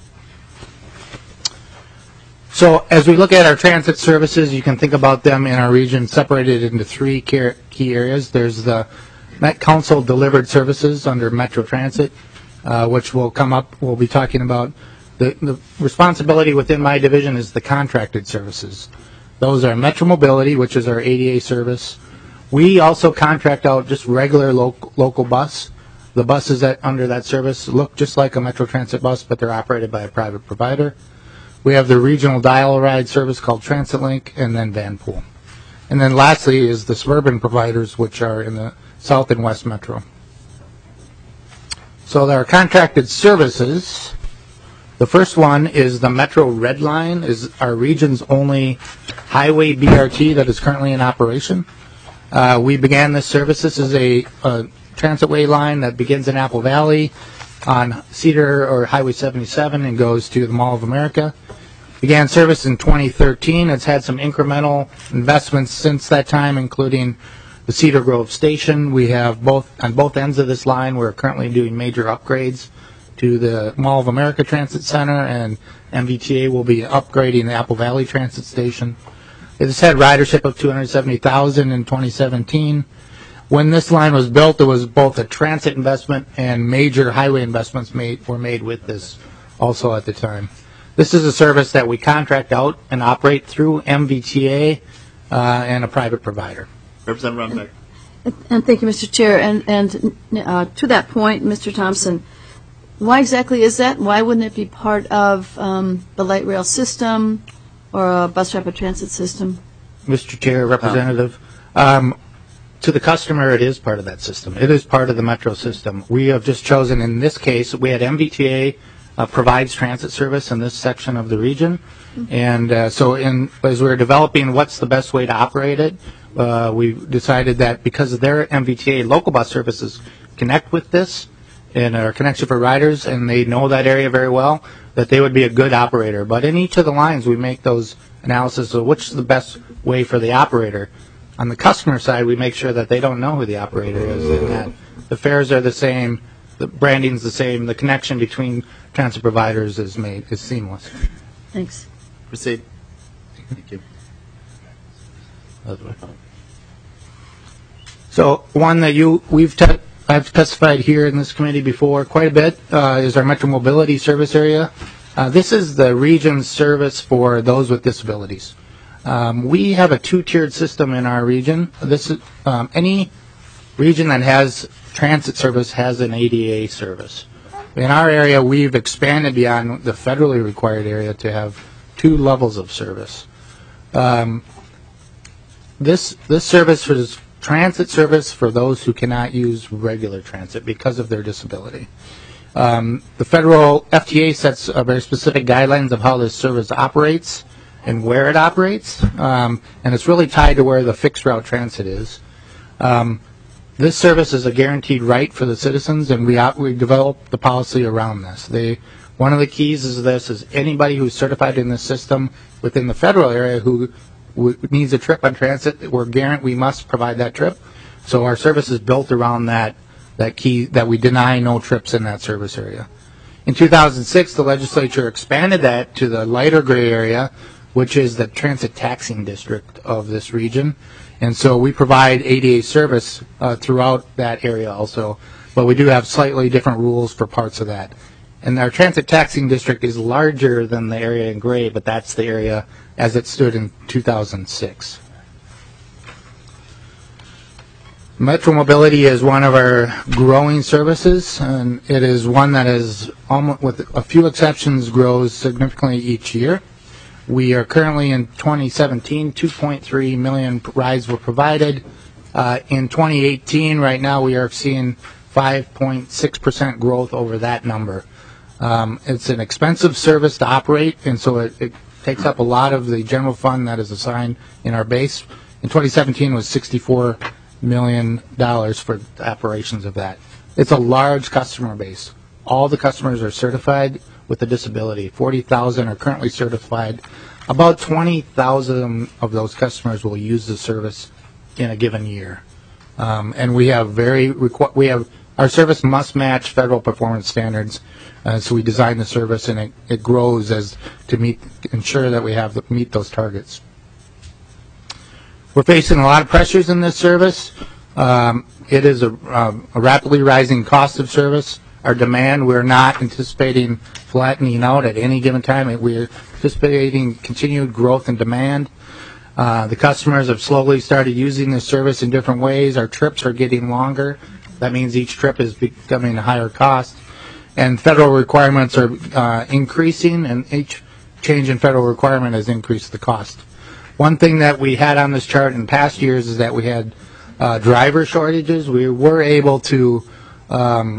So as we look at our transit services, you can think about them in our region separated into three key areas. There's the Met Council delivered services under Metro Transit, uh, which will come up. We'll be talking about. The, the responsibility within my division is the contracted services. Those are Metro Mobility, which is our A D A service. We also contract out just regular local, local bus. The buses that under that service look just like a Metro Transit bus, but they're operated by a private provider. We have the regional dial ride service called TransitLink, and then Vanpool. And then lastly is the suburban providers, which are in the South and West Metro. So there are contracted services. The first one is the Metro Red Line, is our region's only highway B R T that is currently in operation. Uh, we began this service. This is a, a transitway line that begins in Apple Valley on Cedar or Highway seventy-seven and goes to the Mall of America. Began service in twenty thirteen. It's had some incremental investments since that time, including the Cedar Grove Station. We have both on both ends of this line. We're currently doing major upgrades to the Mall of America Transit Center, and M V T A will be upgrading the Apple Valley Transit Station. It has had ridership of two hundred seventy thousand in twenty seventeen. When this line was built, there was both a transit investment and major highway investments made were made with this also at the time. This is a service that we contract out and operate through M V T A uh, and a private provider. Representative Runbeck. And thank you, Mister Chair. And, and uh, to that point, Mister Thompson, why exactly is that? Why wouldn't it be part of um, the light rail system or a bus rapid transit system? Mister Chair, Representative, um, to the customer, it is part of that system. It is part of the Metro system. We have just chosen, in this case, we had M V T A uh, provides transit service in this section of the region. Mm-hmm. And uh, so in, as we were developing what's the best way to operate it, uh, we decided that because their M V T A local bus services connect with this and are connection for riders, and they know that area very well, that they would be a good operator. But in each of the lines, we make those analysis of which is the best way for the operator. On the customer side, we make sure that they don't know who the operator is, and that the fares are the same, the branding's the same, the connection between transit providers is made is seamless. Thanks. Proceed. Thank you. So one that you we've te- I've testified here in this committee before quite a bit uh, is our Metro Mobility service area. Uh, this is the region's service for those with disabilities. Um, we have a two-tiered system in our region. This is um, any region that has transit service has an A D A service. In our area, we've expanded beyond the federally required area to have two levels of service. Um, this this service is transit service for those who cannot use regular transit because of their disability. Um, the federal F T A sets uh, very specific guidelines of how this service operates and where it operates, um, and it's really tied to where the fixed route transit is. Um, this service is a guaranteed right for the citizens, and we op- we develop the policy around this. They, one of the keys is this is anybody who's certified in this system within the federal area who w- needs a trip on transit, we're guaranteed we must provide that trip. So our service is built around that that key that we deny no trips in that service area. In two thousand six, the legislature expanded that to the lighter gray area, which is the transit taxing district of this region. And so we provide A D A service uh, throughout that area also, but we do have slightly different rules for parts of that. And our transit taxing district is larger than the area in gray, but that's the area as it stood in two thousand six. Metro Mobility is one of our growing services, and it is one that is, almost, with a few exceptions, grows significantly each year. We are currently in twenty seventeen, two point three million rides were provided. Uh, in twenty eighteen, right now, we are seeing five point six percent growth over that number. Um, it's an expensive service to operate, and so it, it takes up a lot of the general fund that is assigned in our base. In twenty seventeen, it was sixty-four million dollars for the operations of that. It's a large customer base. All the customers are certified with a disability. forty thousand are currently certified. About twenty thousand of those customers will use the service in a given year. Um, and we have very, requ- we have, our service must match federal performance standards. Uh, so we design the service and it, it grows as to meet, ensure that we have, the, meet those targets. We're facing a lot of pressures in this service. Um, it is a, uh, a rapidly rising cost of service. Our demand, we're not anticipating flattening out at any given time. We're anticipating continued growth in demand. Uh, the customers have slowly started using this service in different ways. Our trips are getting longer. That means each trip is becoming a higher cost. And federal requirements are uh, increasing, and each change in federal requirement has increased the cost. One thing that we had on this chart in past years is that we had uh, driver shortages. We were able to um,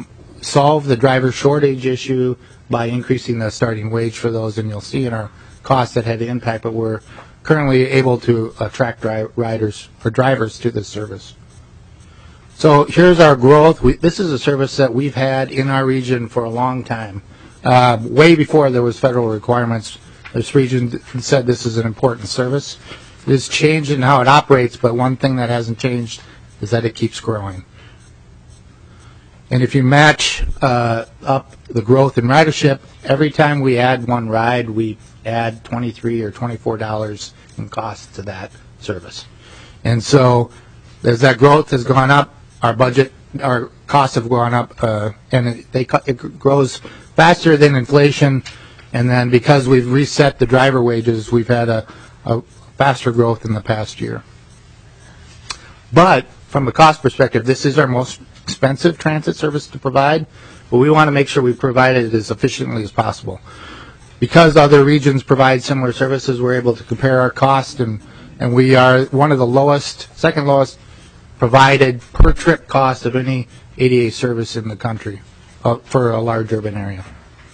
solved the driver shortage issue by increasing the starting wage for those, and you'll see in our costs that had the impact, but we're currently able to attract dri- riders or drivers to this service. So here's our growth. We, this is a service that we've had in our region for a long time. Uh, way before there was federal requirements, this region said this is an important service. It has changed in how it operates, but one thing that hasn't changed is that it keeps growing. And if you match uh, up the growth in ridership, every time we add one ride, we add twenty-three or twenty-four dollars in cost to that service. And so as that growth has gone up, our budget, our costs have gone up, uh, and it, they, it grows faster than inflation. And then because we've reset the driver wages, we've had a, a faster growth in the past year. But from a cost perspective, this is our most expensive transit service to provide, but we want to make sure we provide it as efficiently as possible. Because other regions provide similar services, we're able to compare our cost, and, and we are one of the lowest, second lowest provided per trip cost of any A D A service in the country uh, for a large urban area.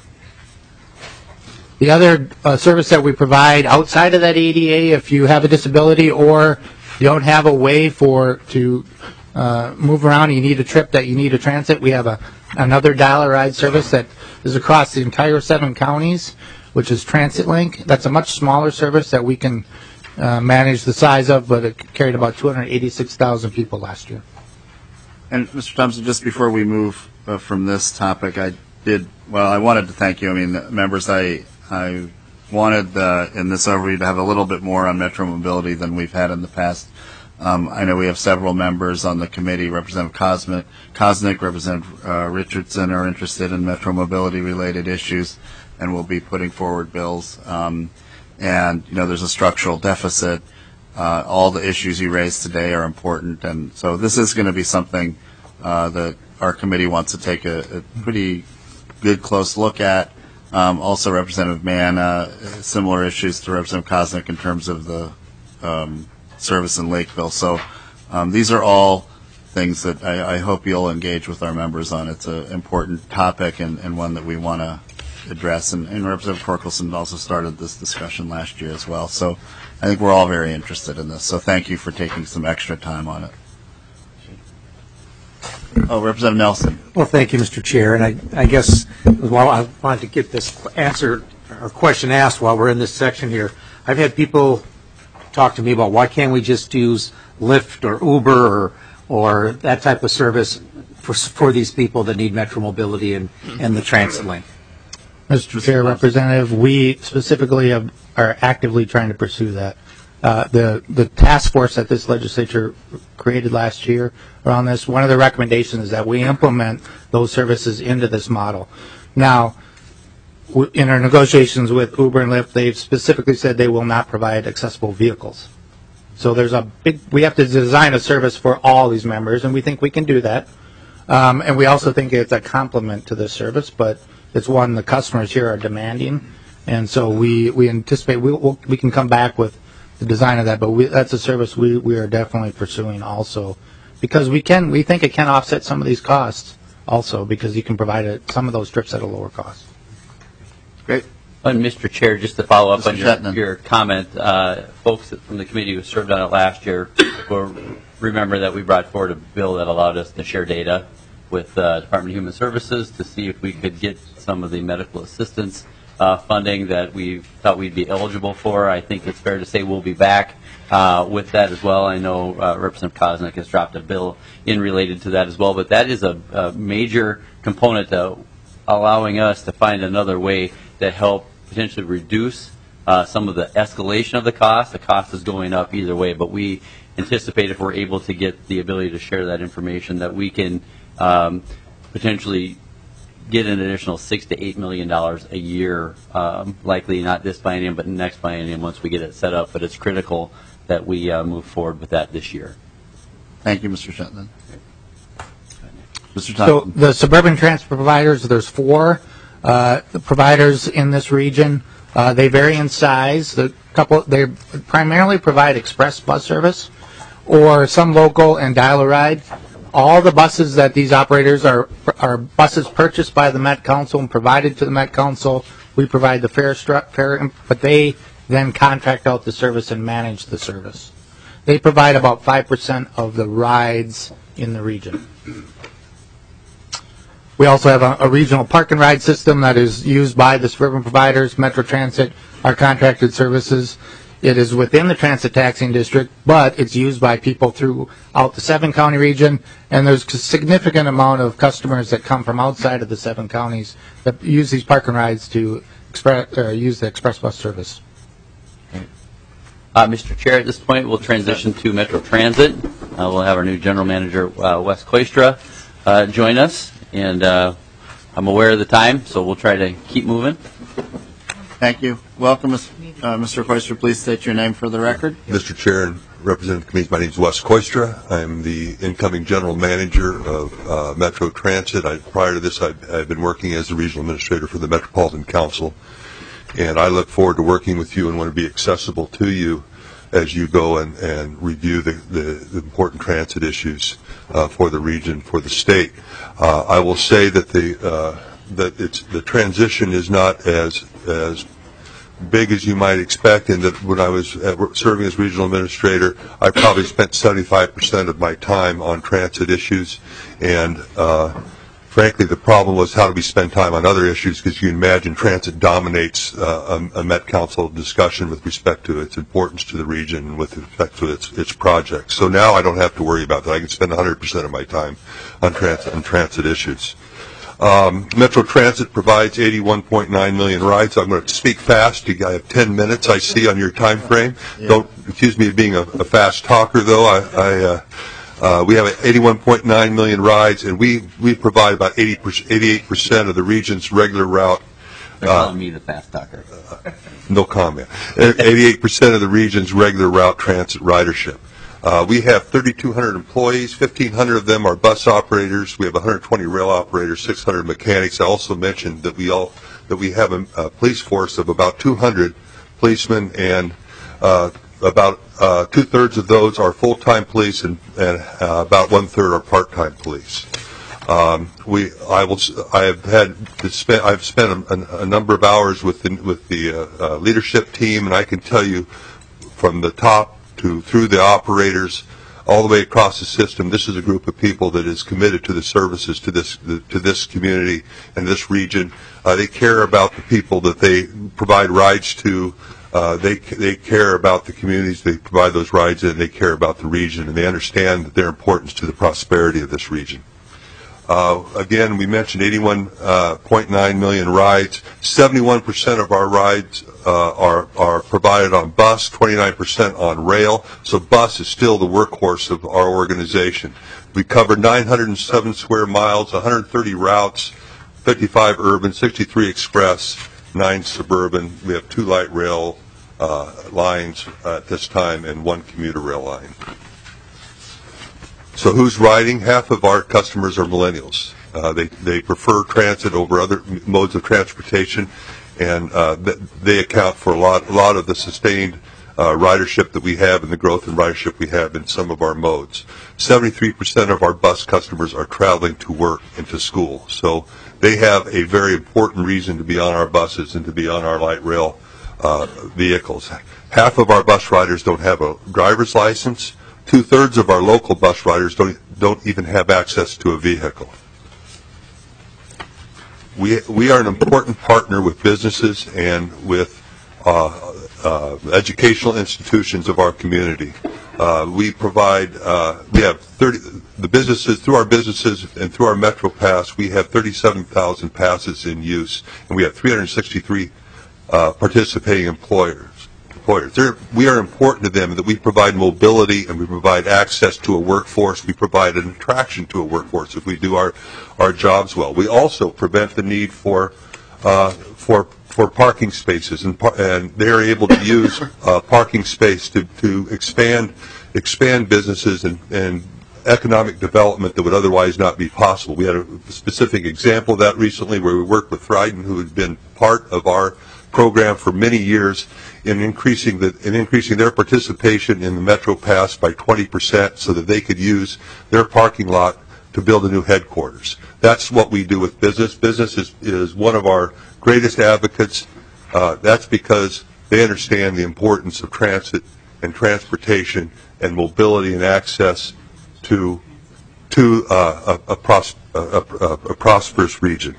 The other uh, service that we provide outside of that A D A, if you have a disability or you don't have a way for to uh, move around, and you need a trip that you need a transit, we have a another dollar ride service that is across the entire seven counties, which is Transit Link. That's a much smaller service that we can uh, manage the size of, but it carried about two hundred eighty-six thousand people last year. And Mister Thompson, just before we move uh, from this topic, I did, well, I wanted to thank you. I mean, members, I I wanted uh, in this overview to have a little bit more on Metro Mobility than we've had in the past. Um, I know we have several members on the committee, Representative Kosnick, Kosnick Representative uh, Richardson, are interested in Metro Mobility related issues, and will be putting forward bills. Um, and, you know, there's a structural deficit. Uh, all the issues you raised today are important, and so this is going to be something uh, that our committee wants to take a, a pretty good, close look at. Um, also, Representative Mann, uh, similar issues to Representative Kosnick in terms of the um, service in Lakeville. So um, these are all things that I, I hope you'll engage with our members on. It's an important topic and, and one that we want to address. And, and Representative Torkelson also started this discussion last year as well. So I think we're all very interested in this. So thank you for taking some extra time on it. Oh, Representative Nelson. Well, thank you, Mister Chair. And I, I guess while I wanted to get this answer or question asked while we're in this section here, I've had people talk to me about why can't we just use Lyft or Uber or or that type of service for for these people that need Metro Mobility and, and the Transit Link. Mister Chair, Representative, we specifically have, are actively trying to pursue that. Uh, the the task force that this legislature created last year around this, one of the recommendations is that we implement those services into this model. Now, w- in our negotiations with Uber and Lyft, they've specifically said they will not provide accessible vehicles. So there's a big, we have to design a service for all these members, and we think we can do that. Um, and we also think it's a complement to this service, but it's one the customers here are demanding. And so we, we anticipate we we'll, we can come back with the design of that, but we, that's a service we, we are definitely pursuing also, because we can we think it can offset some of these costs also, because you can provide a, some of those trips at a lower cost. Great. And Mister Chair, just to follow up Mister on your, Shetland. your comment, uh, folks from the committee who served on it last year will remember that we brought forward a bill that allowed us to share data with uh, Department of Human Services to see if we could get some of the medical assistance Uh, funding that we thought we'd be eligible for. I think it's fair to say we'll be back uh, with that as well. I know uh, Representative Kosnick has dropped a bill in related to that as well, but that is a, a major component to allowing us to find another way to help potentially reduce uh, some of the escalation of the cost. The cost is going up either way, but we anticipate if we're able to get the ability to share that information that we can um, potentially get an additional six to eight million dollars a year, um, likely not this biennium, but next biennium once we get it set up. But it's critical that we uh, move forward with that this year. Thank you, Mister Shetland. Mister So Thompson. the suburban transit providers, there's four uh, providers in this region. Uh, they vary in size. The couple they primarily provide express bus service, or some local and dial-a-ride. all the buses that these operators are are buses purchased by the Met Council and provided to the Met Council. We provide the fare, stru- fare, but they then contract out the service and manage the service. They provide about five percent of the rides in the region. We also have a, a regional park and ride system that is used by the suburban providers, Metro Transit, our contracted services. It is within the transit taxing district, but it's used by people throughout the seven county region, and there's a significant amount of customers that come from outside of the seven counties that use these park and rides to express, uh, use the express bus service. Uh, Mister Chair, at this point, we'll transition to Metro Transit. Uh, we'll have our new general manager, uh, Wes Koistra, uh, join us, and uh, I'm aware of the time, so we'll try to keep moving. Thank you. Welcome, uh, Mister Koistra. Please state your name for the record. Mister Chair and Representative Committees, my name is Wes Koistra. I'm the incoming general manager of uh, Metro Transit. I, prior to this, I've, I've been working as the regional administrator for the Metropolitan Council, and I look forward to working with you and want to be accessible to you as you go and, and review the, the, the important transit issues uh, for the region, for the state. Uh, I will say that the uh, that it's the transition is not as as big as you might expect, and that when I was uh, serving as regional administrator, I probably spent seventy-five percent of my time on transit issues, and uh, frankly, the problem was how do we spend time on other issues, because you can imagine transit dominates uh, a, a Met Council discussion with respect to its importance to the region and with respect to its, its projects. So now I don't have to worry about that. I can spend one hundred percent of my time on transit, on transit issues. Um, Metro Transit provides eighty-one point nine million rides. I'm going to speak fast. You I have ten minutes, I see, on your time frame. Yeah. Don't accuse me of being a, a fast talker, though. I, I uh, uh, we have eighty-one point nine million rides, and we, we provide about eighty percent, eighty-eight percent of the region's regular route. They're uh, calling me the fast talker. Uh, no comment. eighty-eight percent of the region's regular route transit ridership. Uh, we have thirty-two hundred employees. fifteen hundred of them are bus operators. We have one hundred twenty rail operators, six hundred mechanics. I also mentioned that we all that we have a, a police force of about two hundred policemen, and uh, about uh, two-thirds of those are full-time police, and, and uh, about one-third are part-time police. Um, we, I will, I have had to spend, I've spent a, a number of hours with the, with the uh, uh, leadership team, and I can tell you from the top to through the operators, all the way across the system, this is a group of people that is committed to the services to this to this community and this region. Uh, they care about the people that they provide rides to. Uh, they they care about the communities they provide those rides in. They care about the region, and they understand their importance to the prosperity of this region. Uh, again, we mentioned eighty-one point nine million rides. seventy-one percent of our rides uh, are are provided on bus, twenty-nine percent on rail. So bus is still the workhorse of our organization. We cover nine hundred seven square miles, one hundred thirty routes, fifty-five urban, sixty-three express, nine suburban. We have two light rail uh, lines at this time and one commuter rail line. So who's riding? Half of our customers are millennials. Uh, they they prefer transit over other modes of transportation, and uh, th- they account for a lot a lot of the sustained uh, ridership that we have and the growth in ridership we have in some of our modes. seventy-three percent of our bus customers are traveling to work and to school, so they have a very important reason to be on our buses and to be on our light rail uh, vehicles. Half of our bus riders don't have a driver's license. Two-thirds of our local bus riders don't don't even have access to a vehicle. We we are an important partner with businesses and with uh, uh, educational institutions of our community. Uh, we provide uh, we have thirty the businesses through our businesses and through our Metro Pass. We have thirty-seven thousand passes in use, and we have three hundred sixty-three uh, participating employers. Employers. We are important to them that we provide mobility and we provide access to a workforce. We provide an attraction to a workforce if we do our, our jobs well. We also prevent the need for uh, for for parking spaces, and par- and they are able to use uh, parking space to, to expand expand businesses and, and economic development that would otherwise not be possible. We had a specific example of that recently where we worked with Thryden, who had been part of our program for many years, in increasing the in increasing their participation in the Metro Pass by twenty percent so that they could use their parking lot to build a new headquarters. That's what we do with business. Business is, is one of our greatest advocates. Uh, that's because they understand the importance of transit and transportation and mobility and access to to uh, a, a, pros a, a, a prosperous region.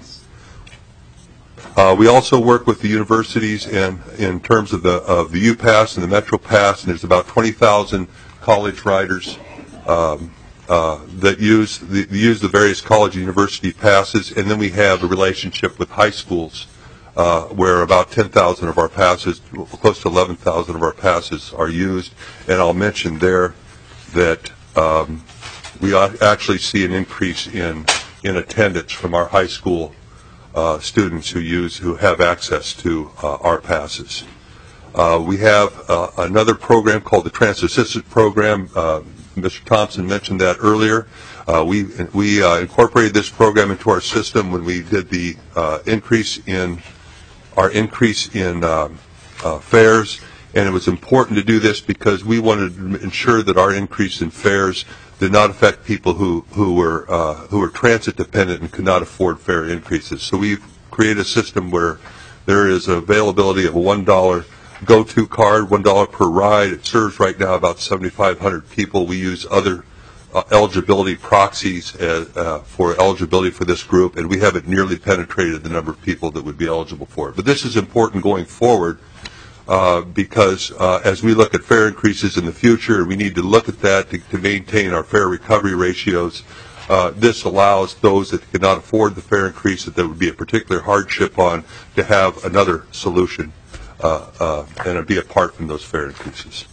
Uh, we also work with the universities in, in terms of the of the U Pass and the Metro Pass, and there's about twenty thousand college riders um, uh, that use the, use the various college and university passes, and then we have a relationship with high schools uh, where about ten thousand of our passes, close to eleven thousand of our passes are used, and I'll mention there that um, we actually see an increase in, in attendance from our high school Uh, students who use who have access to uh, our passes. Uh, we have uh, another program called the Transit Assistance Program. Uh, Mister Thompson mentioned that earlier. Uh, we we uh, incorporated this program into our system when we did the uh, increase in our increase in uh, uh, fares, and it was important to do this because we wanted to ensure that our increase in fares did not affect people who who were uh, who were transit dependent and could not afford fare increases. So we've created a system where there is availability of a one dollar go-to card, one dollar per ride. It serves right now about seventy-five hundred people. We use other uh, eligibility proxies as, uh, for eligibility for this group, and we haven't nearly penetrated the number of people that would be eligible for it. But this is important going forward. Uh, because uh, as we look at fare increases in the future, we need to look at that to, to maintain our fare recovery ratios. Uh, this allows those that cannot afford the fare increase that there would be a particular hardship on to have another solution uh, uh, and be apart from those fare increases.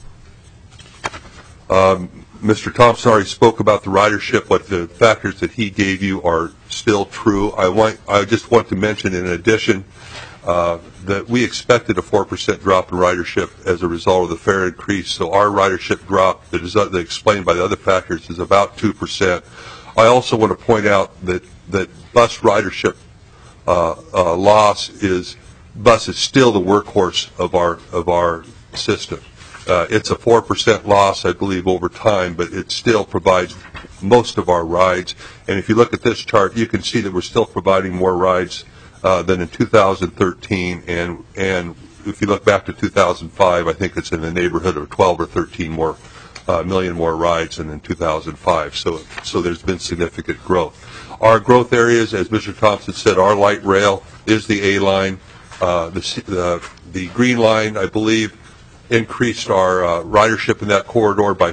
Um, Mister Thompson already spoke about the ridership. What the factors that he gave you are still true. I want I just want to mention in addition Uh, that we expected a four percent drop in ridership as a result of the fare increase. So our ridership drop that is uh, that explained by the other factors is about two percent. I also want to point out that, that bus ridership uh, uh, loss is, bus is still the workhorse of our, of our system. Uh, it's a four percent loss, I believe, over time, but it still provides most of our rides. And if you look at this chart, you can see that we're still providing more rides Uh, than in two thousand thirteen, and and if you look back to two thousand five, I think it's in the neighborhood of twelve or thirteen more uh, million more rides than in two thousand five. So so there's been significant growth. Our growth areas, as Mister Thompson said, our light rail is the A line. Uh, the, the the green line, I believe, increased our uh, ridership in that corridor by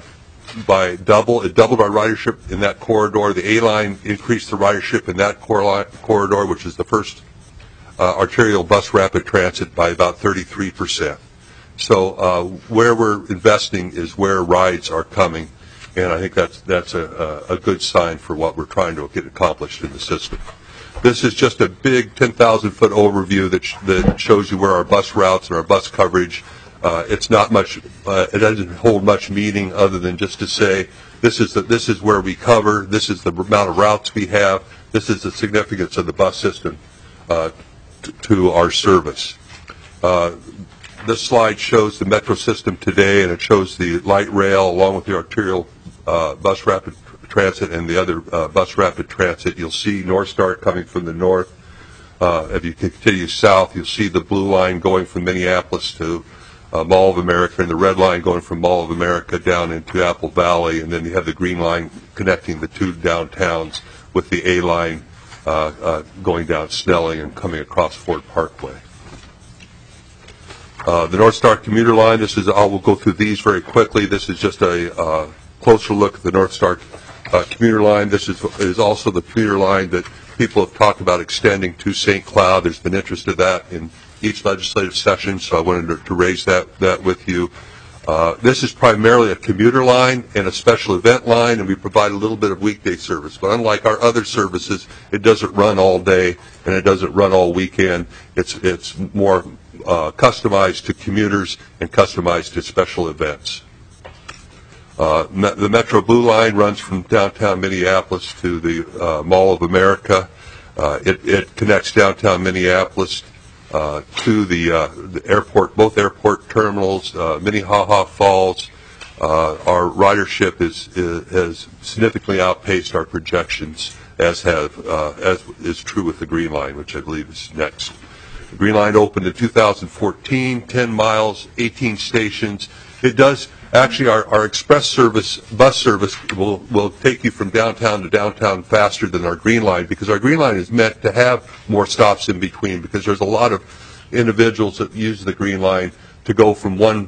by double. It doubled our ridership in that corridor. The A line increased the ridership in that cor corridor, which is the first Uh, arterial bus rapid transit, by about thirty-three percent. So uh, where we're investing is where rides are coming, and I think that's that's a, a good sign for what we're trying to get accomplished in the system. This is just a big ten thousand foot overview that, sh that shows you where our bus routes and our bus coverage. Uh, it's not much. Uh, it doesn't hold much meaning other than just to say this is the, this is where we cover. This is the amount of routes we have. This is the significance of the bus system Uh, to our service. Uh, this slide shows the metro system today, and it shows the light rail along with the arterial uh, bus rapid transit and the other uh, bus rapid transit. You'll see North Star coming from the north. Uh, if you continue south, you'll see the blue line going from Minneapolis to uh, Mall of America, and the red line going from Mall of America down into Apple Valley, and then you have the green line connecting the two downtowns with the A line Uh, uh, going down Snelling and coming across Ford Parkway. Uh, the North Star commuter line, this is, I will go through these very quickly. This is just a uh, closer look at the North Star uh, commuter line. This is, is also the commuter line that people have talked about extending to Saint Cloud. There's been interest in that in each legislative session, so I wanted to, to raise that, that with you. Uh, this is primarily a commuter line and a special event line, and we provide a little bit of weekday service. But unlike our other services, it doesn't run all day and it doesn't run all weekend. It's it's more uh, customized to commuters and customized to special events. Uh, me the Metro Blue Line runs from downtown Minneapolis to the uh, Mall of America. Uh, it, it connects downtown Minneapolis uh, to the, uh, the airport, both airport terminals, uh, Minnehaha Falls. Uh, our ridership is, is has significantly outpaced our projections, as have uh, as is true with the Green Line, which I believe is next. The Green Line opened in two thousand fourteen, ten miles, eighteen stations. It does actually our, our express service, bus service, will will take you from downtown to downtown faster than our Green Line, because our Green Line is meant to have more stops in between, because there's a lot of individuals that use the Green Line to go from one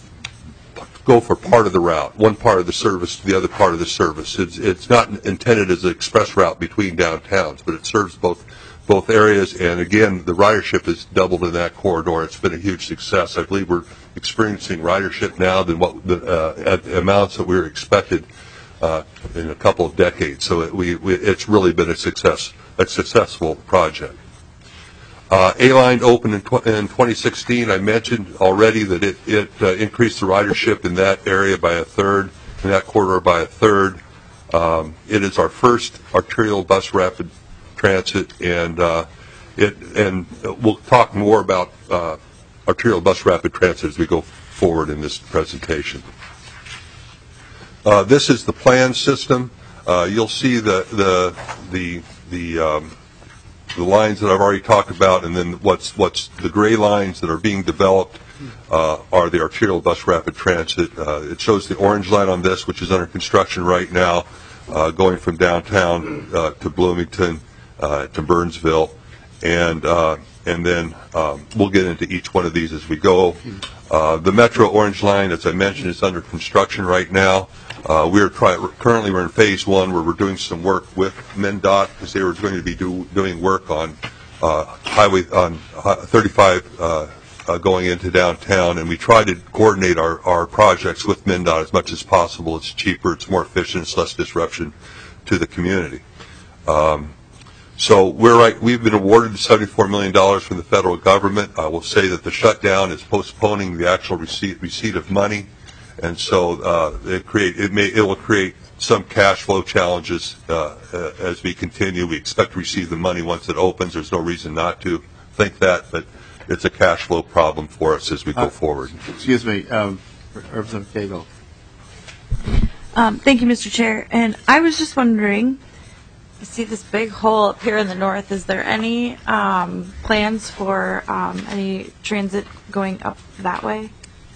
go for part of the route, one part of the service to the other part of the service. It's, it's not intended as an express route between downtowns, but it serves both both areas, and again, the ridership has doubled in that corridor. It's been a huge success. I believe we're experiencing ridership now than what the, uh, at the amounts that we were expected uh, in a couple of decades. So it, we, we, it's really been a success, a successful project. Uh, A-Line opened in, tw in twenty sixteen. I mentioned already that it, it uh, increased the ridership in that area by a third, in that corridor by a third. Um, it is our first arterial bus rapid transit, and uh, it and we'll talk more about uh, arterial bus rapid transit as we go forward in this presentation. Uh, this is the plan system. Uh, you'll see the the the the um, the lines that I've already talked about, and then what's what's the gray lines that are being developed uh, are the arterial bus rapid transit. Uh, it shows the orange line on this, which is under construction right now, uh, going from downtown uh, to Bloomington uh, to Burnsville, and uh, and then um, we'll get into each one of these as we go. Uh, the Metro Orange Line, as I mentioned, is under construction right now. Uh, we're try currently we're in phase one, where we're doing some work with MnDOT, because they were going to be do, doing work on uh, highway on thirty-five uh, uh, going into downtown, and we try to coordinate our, our projects with MnDOT as much as possible. It's cheaper, it's more efficient, it's less disruption to the community. Um, so we're right. We've been awarded seventy-four million dollars from the federal government. I will say that the shutdown is postponing the actual receipt receipt of money. And so uh, it create it may it will create some cash flow challenges uh, uh, as we continue. We expect to receive the money once it opens. There's no reason not to think that, but it's a cash flow problem for us as we go uh, forward. Excuse me, um, Representative Cagle. Um, thank you, Mister Chair. And I was just wondering, you see this big hole up here in the north. Is there any um, plans for um, any transit going up that way?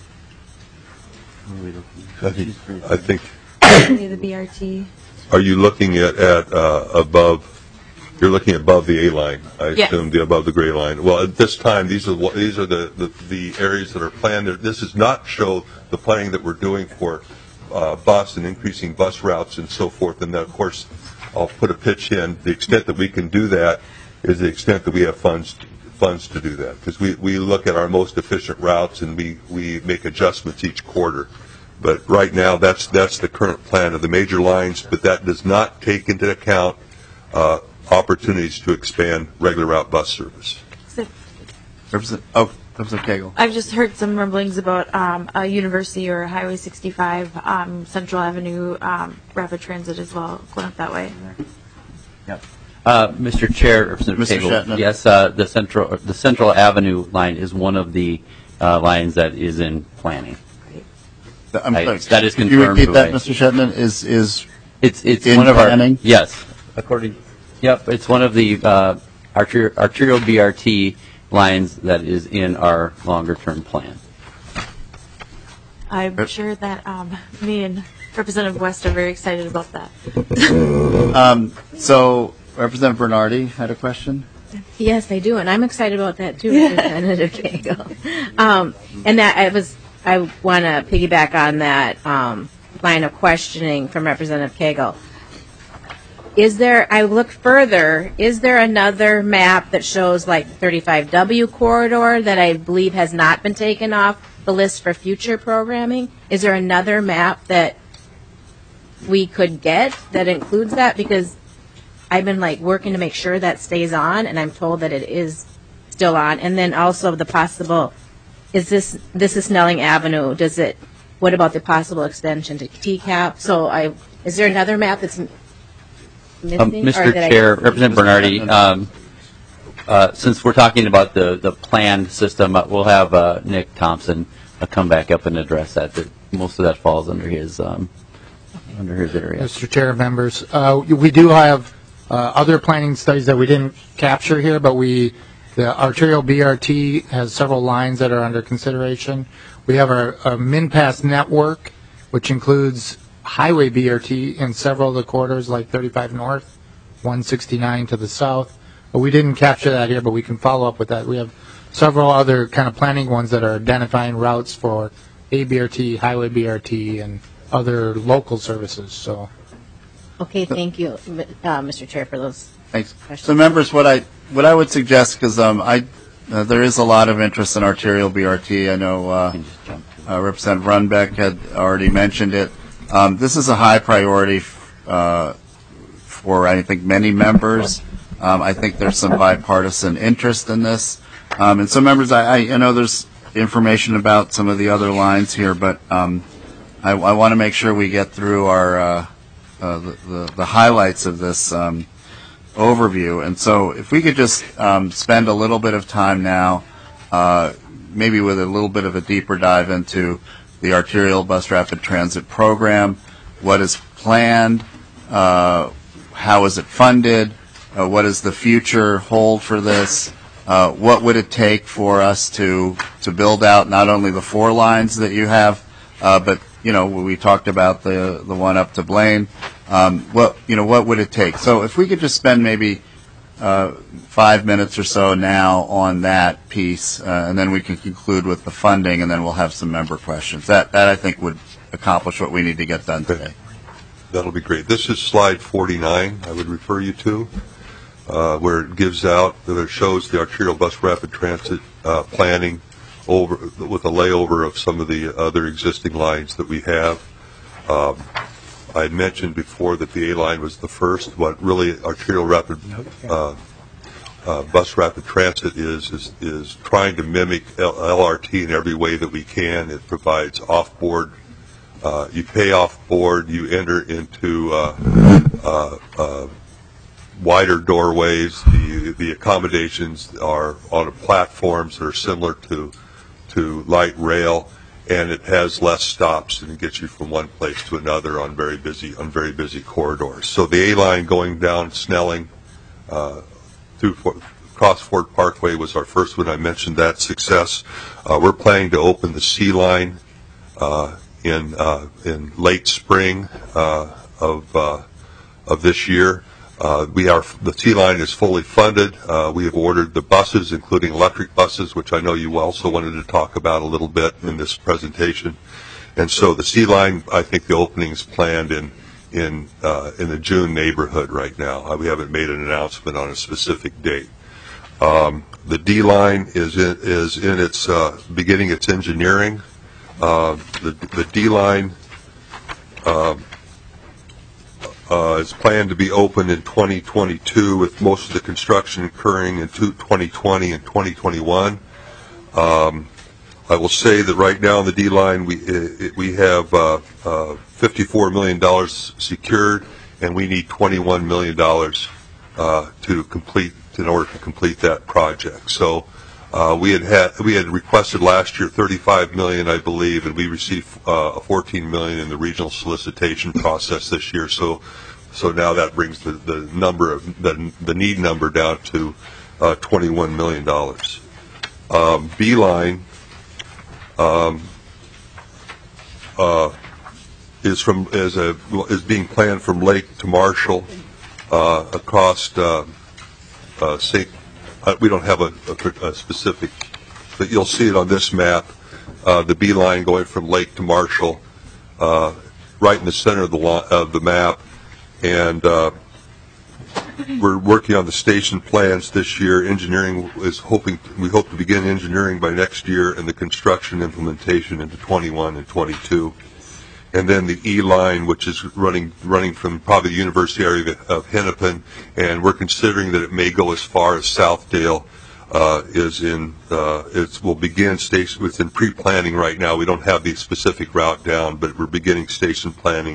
I think, I think the B R T. Are you looking at, at uh, above, you're looking above the A line, I yes. assume, the above the gray line. Well, at this time, these are these are the, the, the areas that are planned. This does not show the planning that we're doing for uh, bus and increasing bus routes and so forth. And then, of course, I'll put a pitch in. The extent that we can do that is the extent that we have funds funds to do that, because we, we look at our most efficient routes and we, we make adjustments each quarter. But right now, that's that's the current plan of the major lines, but that does not take into account uh, opportunities to expand regular route bus service. So, Represent, oh, Representative Cagle. I've just heard some rumblings about um, a University or Highway sixty-five, um, Central Avenue, um, rapid transit as well, going up that way. Yep. Uh, Mister Chair, Representative Cagle, yes, uh, the Central the Central Avenue line is one of the uh, lines that is in planning. I'm I, sorry. That is confirmed. Can you repeat that, Mister Shetland? Is is it's it's in one of planning? our yes, according. Yep, it's one of the uh, arterial, arterial B R T lines that is in our longer term plan. I'm Rep sure that um, me and Representative West are very excited about that. um, so, Representative Bernardi had a question. Yes, I do, and I'm excited about that too, Representative Cagle. Um, and that I was, I want to piggyback on that um, line of questioning from Representative Cagle. Is there, I look further, is there another map that shows like the thirty-five W corridor that I believe has not been taken off the list for future programming? Is there another map that we could get that includes that? Because I've been like working to make sure that stays on, and I'm told that it is still on. And then also the possible, is this, this is Snelling Avenue, does it, what about the possible extension to T CAP? So I, is there another map that's missing? Um, Mister Chair, Representative Bernardi, um, Uh, since we're talking about the, the planned system, uh, we'll have uh, Nick Thompson uh, come back up and address that. that. Most of that falls under his um, under his area. Mister Chair, members, uh, we do have uh, other planning studies that we didn't capture here, but we the arterial B R T has several lines that are under consideration. We have our, our MinPass network, which includes highway B R T in several of the corridors, like thirty-five North, one sixty-nine to the south. But we didn't capture that here, but we can follow up with that. We have several other kind of planning ones that are identifying routes for A B R T, highway B R T, and other local services. So, Okay, thank you, uh, Mister Chair, for those Thanks. questions. So, members, what I what I would suggest, because um, I uh, there is a lot of interest in arterial B R T. I know uh, uh, Representative Runbeck had already mentioned it. Um, this is a high priority f- uh, for I think many members. Um, I think there's some bipartisan interest in this, um, and so members, I, I, I know there's information about some of the other lines here, but um, I, I want to make sure we get through our uh, uh, the, the, the highlights of this um, overview. And so, if we could just um, spend a little bit of time now, uh, maybe with a little bit of a deeper dive into the arterial bus rapid transit program, what is planned, uh, how is it funded, uh, what does the future hold for this? Uh, what would it take for us to to build out not only the four lines that you have, uh, but you know we talked about the the one up to Blaine. Um, what you know what would it take? So if we could just spend maybe uh, five minutes or so now on that piece, uh, and then we can conclude with the funding, and then we'll have some member questions. That that I think would accomplish what we need to get done today. That'll be great. This is slide forty-nine. I would refer you to. Uh, where it gives out, that it shows the arterial bus rapid transit uh, planning over with a layover of some of the other existing lines that we have. Um, I had mentioned before that the A line was the first. What really arterial rapid uh, uh, bus rapid transit is, is is trying to mimic L R T in every way that we can. It provides off-board. Uh, you pay off-board. You enter into uh, uh, uh, wider doorways. The the accommodations are on platforms that are similar to to light rail, and it has less stops and it gets you from one place to another on very busy on very busy corridors. So the A line going down Snelling uh, through across Ford Parkway was our first one. I mentioned that success. Uh, we're planning to open the C line uh, in uh, in late spring uh, of uh, of this year. Uh, we are the T line is fully funded. Uh, we have ordered the buses, including electric buses, which I know you also wanted to talk about a little bit in this presentation. And so the C line, I think the opening is planned in in uh, in the June neighborhood right now. Uh, we haven't made an announcement on a specific date. Um, the D line is in, is in its uh, beginning its engineering. Uh, the the D line. Uh, Uh, is planned to be open in twenty twenty-two, with most of the construction occurring in twenty twenty and twenty twenty-one. Um, I will say that right now in the D line we it, we have uh, uh, fifty-four million dollars secured, and we need twenty-one million dollars uh, to complete in order to complete that project. So uh, we had had we had requested last year thirty-five million dollars, I believe, and we received uh, fourteen million dollars in the regional solicitation process this year. So. So now that brings the, the number of the, the need number down to uh, twenty-one million dollars. Um, B line um, uh, is from is a is being planned from Lake to Marshall uh, across uh, uh, Saint Uh, we don't have a, a, a specific, but you'll see it on this map. Uh, the B line going from Lake to Marshall, uh, right in the center of the of the map. And uh, we're working on the station plans this year. Engineering is hoping, we hope to begin engineering by next year, and the construction implementation into twenty-one and twenty-two. And then the E line, which is running running from probably the university area of Hennepin, and we're considering that it may go as far as Southdale. Uh, is in uh, it will begin station within pre-planning right now. We don't have the specific route down, but we're beginning station planning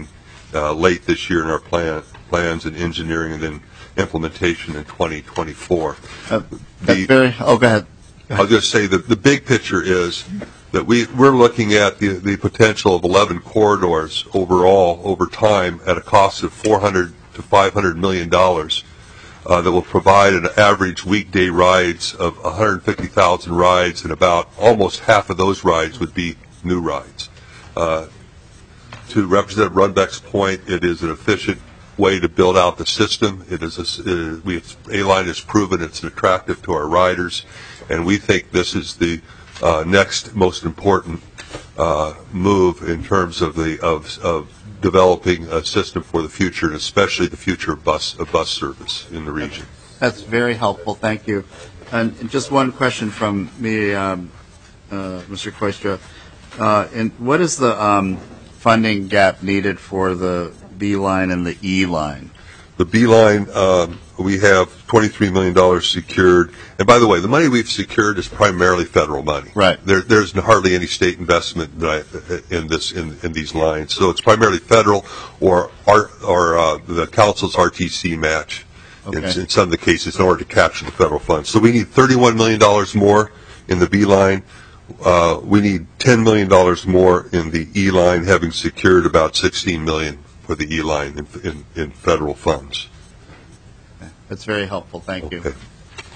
uh, late this year in our plan, plans and engineering, and then implementation in twenty twenty-four. Uh, that's very, oh, go ahead. I'll just say that the big picture is that we, we're looking at the, the potential of eleven corridors overall over time at a cost of four hundred to five hundred million dollars uh, that will provide an average weekday rides of one hundred fifty thousand rides, and about almost half of those rides would be new rides. Uh, to Representative Runbeck's point, it is an efficient way to build out the system. It is a, uh, we, A-Line has proven it's attractive to our riders, and we think this is the uh, next most important uh, move in terms of the of, of developing a system for the future, and especially the future of bus of bus service in the region. That's very helpful. Thank you. And just one question from me, um, uh, Mister Koistra. Uh, and what is the um, funding gap needed for the B line and the E line? The B line, um, we have twenty-three million dollars secured. And by the way, the money we've secured is primarily federal money. Right. There, there's hardly any state investment that I, in this in, in these lines. So it's primarily federal or our, or uh, the council's R T C match in, Okay. in some of the cases in order to capture the federal funds. So we need thirty-one million dollars more in the B line. Uh, we need ten million dollars more in the E line, having secured about sixteen million dollars for the E line in, in, in federal funds. That's very helpful. Thank you. Okay.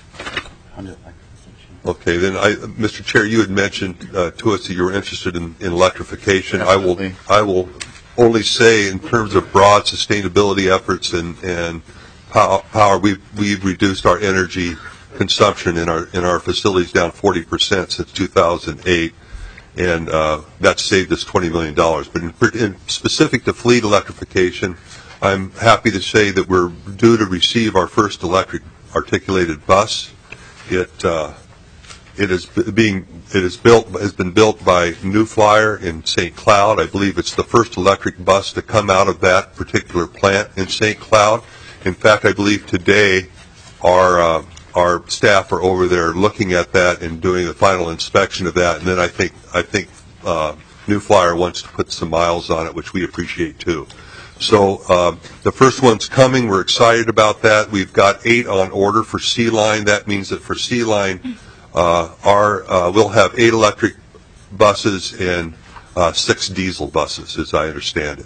Okay, then, I, Mister Chair, you had mentioned uh, to us that you were interested in, in electrification. Definitely. I will, I will only say, in terms of broad sustainability efforts and and pow- power, we've we've reduced our energy consumption in our in our facilities down forty percent since two thousand eight, and uh, that's saved us twenty million dollars. But in, in specific to fleet electrification, I'm happy to say that we're due to receive our first electric articulated bus. It uh, it is being it is built has been built by New Flyer in Saint Cloud. I believe it's the first electric bus to come out of that particular plant in Saint Cloud. In fact, I believe today our uh, our staff are over there looking at that and doing the final inspection of that. And then I think I think uh, New Flyer wants to put some miles on it, which we appreciate too. So uh, the first one's coming. We're excited about that. We've got eight on order for C line. That means that for C line, uh, our uh, we'll have eight electric buses and uh, six diesel buses, as I understand it.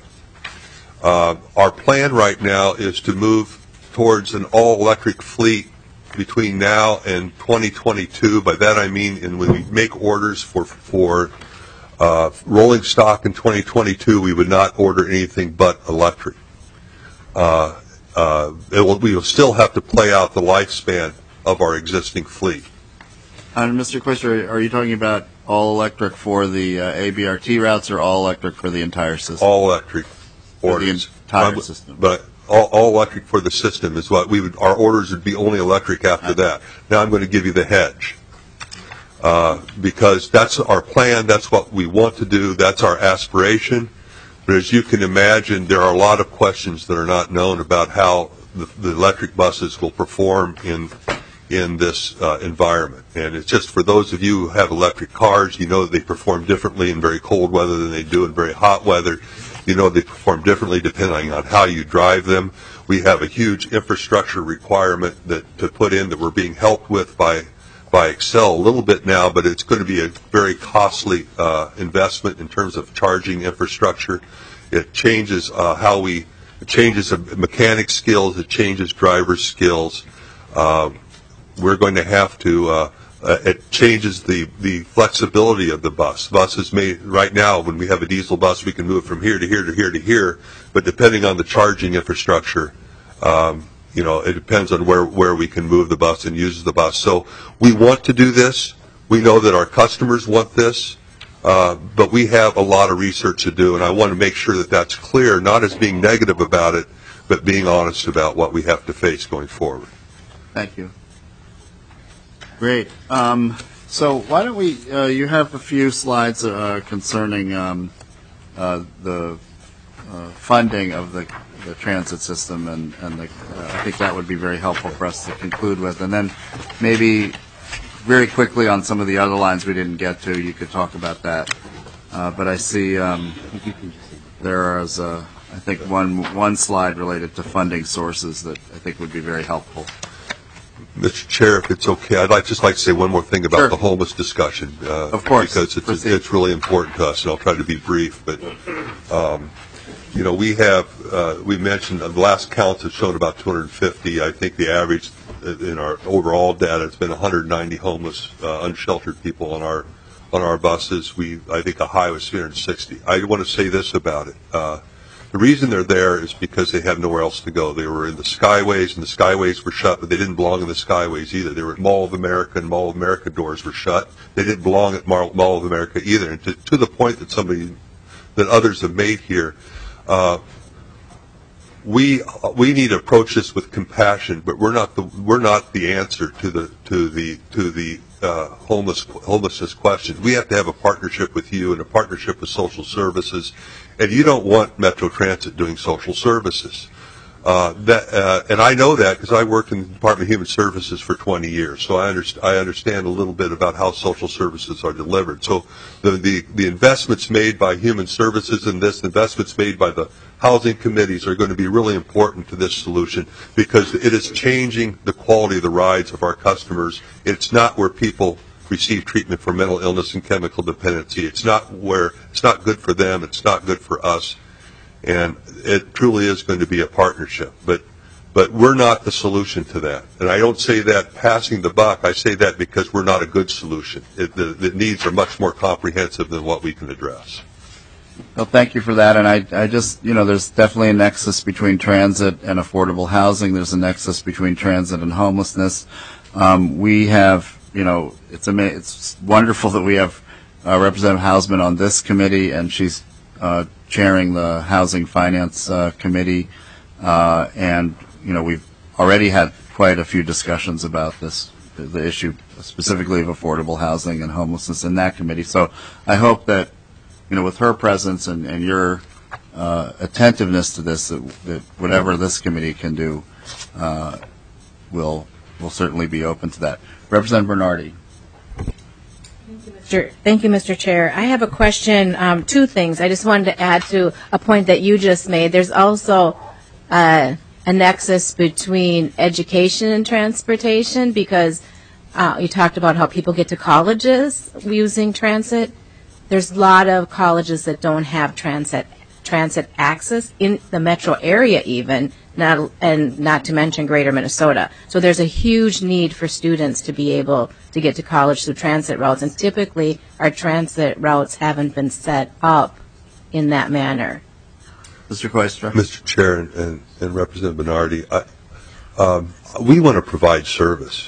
Uh, our plan right now is to move towards an all-electric fleet between now and twenty twenty-two. By that I mean, and when we make orders for for uh, rolling stock in twenty twenty-two, we would not order anything but electric. Uh, uh, it will, we will still have to play out the lifespan of our existing fleet. And Mister Quisser, are you talking about all electric for the uh, A B R T routes or all electric for the entire system? All electric For the orders. entire Um, system. But all, all electric for the system is what we would, our orders would be only electric after that. Now I'm going to give you the hedge. Uh, because that's our plan, that's what we want to do, that's our aspiration. But as you can imagine, there are a lot of questions that are not known about how the, the electric buses will perform in in this uh, environment. And it's just for those of you who have electric cars, you know that they perform differently in very cold weather than they do in very hot weather. You know they perform differently depending on how you drive them. We have a huge infrastructure requirement that to put in that we're being helped with by by Excel a little bit now, but it's going to be a very costly uh, investment in terms of charging infrastructure. It changes uh, how we, it changes uh, mechanic skills, it changes driver skills. Uh, we're going to have to, uh, uh, it changes the, the flexibility of the bus. Buses may, right now, when we have a diesel bus, we can move from here to here to here to here, but depending on the charging infrastructure, um, you know, it depends on where, where we can move the bus and use the bus. So we want to do this. We know that our customers want this, uh, but we have a lot of research to do, and I want to make sure that that's clear, not as being negative about it, but being honest about what we have to face going forward. Thank you. Great. Um, so why don't we, uh, you have a few slides uh, concerning um, uh, the uh, funding of the the transit system, and, and the, uh, I think that would be very helpful for us to conclude with. And then maybe very quickly on some of the other lines we didn't get to, you could talk about that. Uh, but I see um, there is a, I think, one one slide related to funding sources that I think would be very helpful. Mister Chair, if it's okay, I'd like, just like to say one more thing about Sure. the homeless discussion. Uh, Of course. Because it's, Proceed. it's really important to us, and I'll try to be brief. But, um, you know, we have, uh, we mentioned, uh, the last counts have shown about two hundred fifty. I think the average in our overall data has been one hundred ninety homeless, uh, unsheltered people on our on our buses. We, I think a high was three hundred sixty. I want to say this about it. Uh, The reason they're there is because they have nowhere else to go. They were in the Skyways, and the Skyways were shut, but they didn't belong in the Skyways either. They were at Mall of America, and Mall of America doors were shut. They didn't belong at Mall Mall of America either. And to, to the point that somebody, that others have made here, uh, we we need to approach this with compassion, but we're not the we're not the answer to the to the to the uh, homeless homelessness question. We have to have a partnership with you and a partnership with social services. And you don't want Metro Transit doing social services. Uh, that, uh, and I know that because I worked in the Department of Human Services for twenty years, so I, underst- I understand a little bit about how social services are delivered. So the, the, the investments made by Human Services in this, the investments made by the housing committees are going to be really important to this solution because it is changing the quality of the rides of our customers. It's not where people receive treatment for mental illness and chemical dependency. It's not where it's not good for them. It's not good for us, and it truly is going to be a partnership. But but we're not the solution to that. And I don't say that passing the buck. I say that because we're not a good solution. It, the, the needs are much more comprehensive than what we can address. Well, thank you for that. And I, I just, you know, there's definitely a nexus between transit and affordable housing. There's a nexus between transit and homelessness. Um, we have. You know, it's ama- it's wonderful that we have uh, Representative Hausman on this committee, and she's uh, chairing the Housing Finance uh, Committee. Uh, and, you know, we've already had quite a few discussions about this, the issue specifically of affordable housing and homelessness in that committee. So I hope that, you know, with her presence and, and your uh, attentiveness to this, that, that whatever this committee can do uh, will will certainly be open to that. Representative Bernardi. Sure. Thank you, Mister Chair. I have a question, um, two things. I just wanted to add to a point that you just made. There's also uh, a nexus between education and transportation because uh, you talked about how people get to colleges using transit. There's a lot of colleges that don't have transit transit access in the metro area even, not, and not to mention greater Minnesota. So there's a huge need for students to be able to get to college through transit routes, and typically our transit routes haven't been set up in that manner. Mister Koistra. Mister Chair and, and, and Representative Bernardi, I, um, we want to provide service.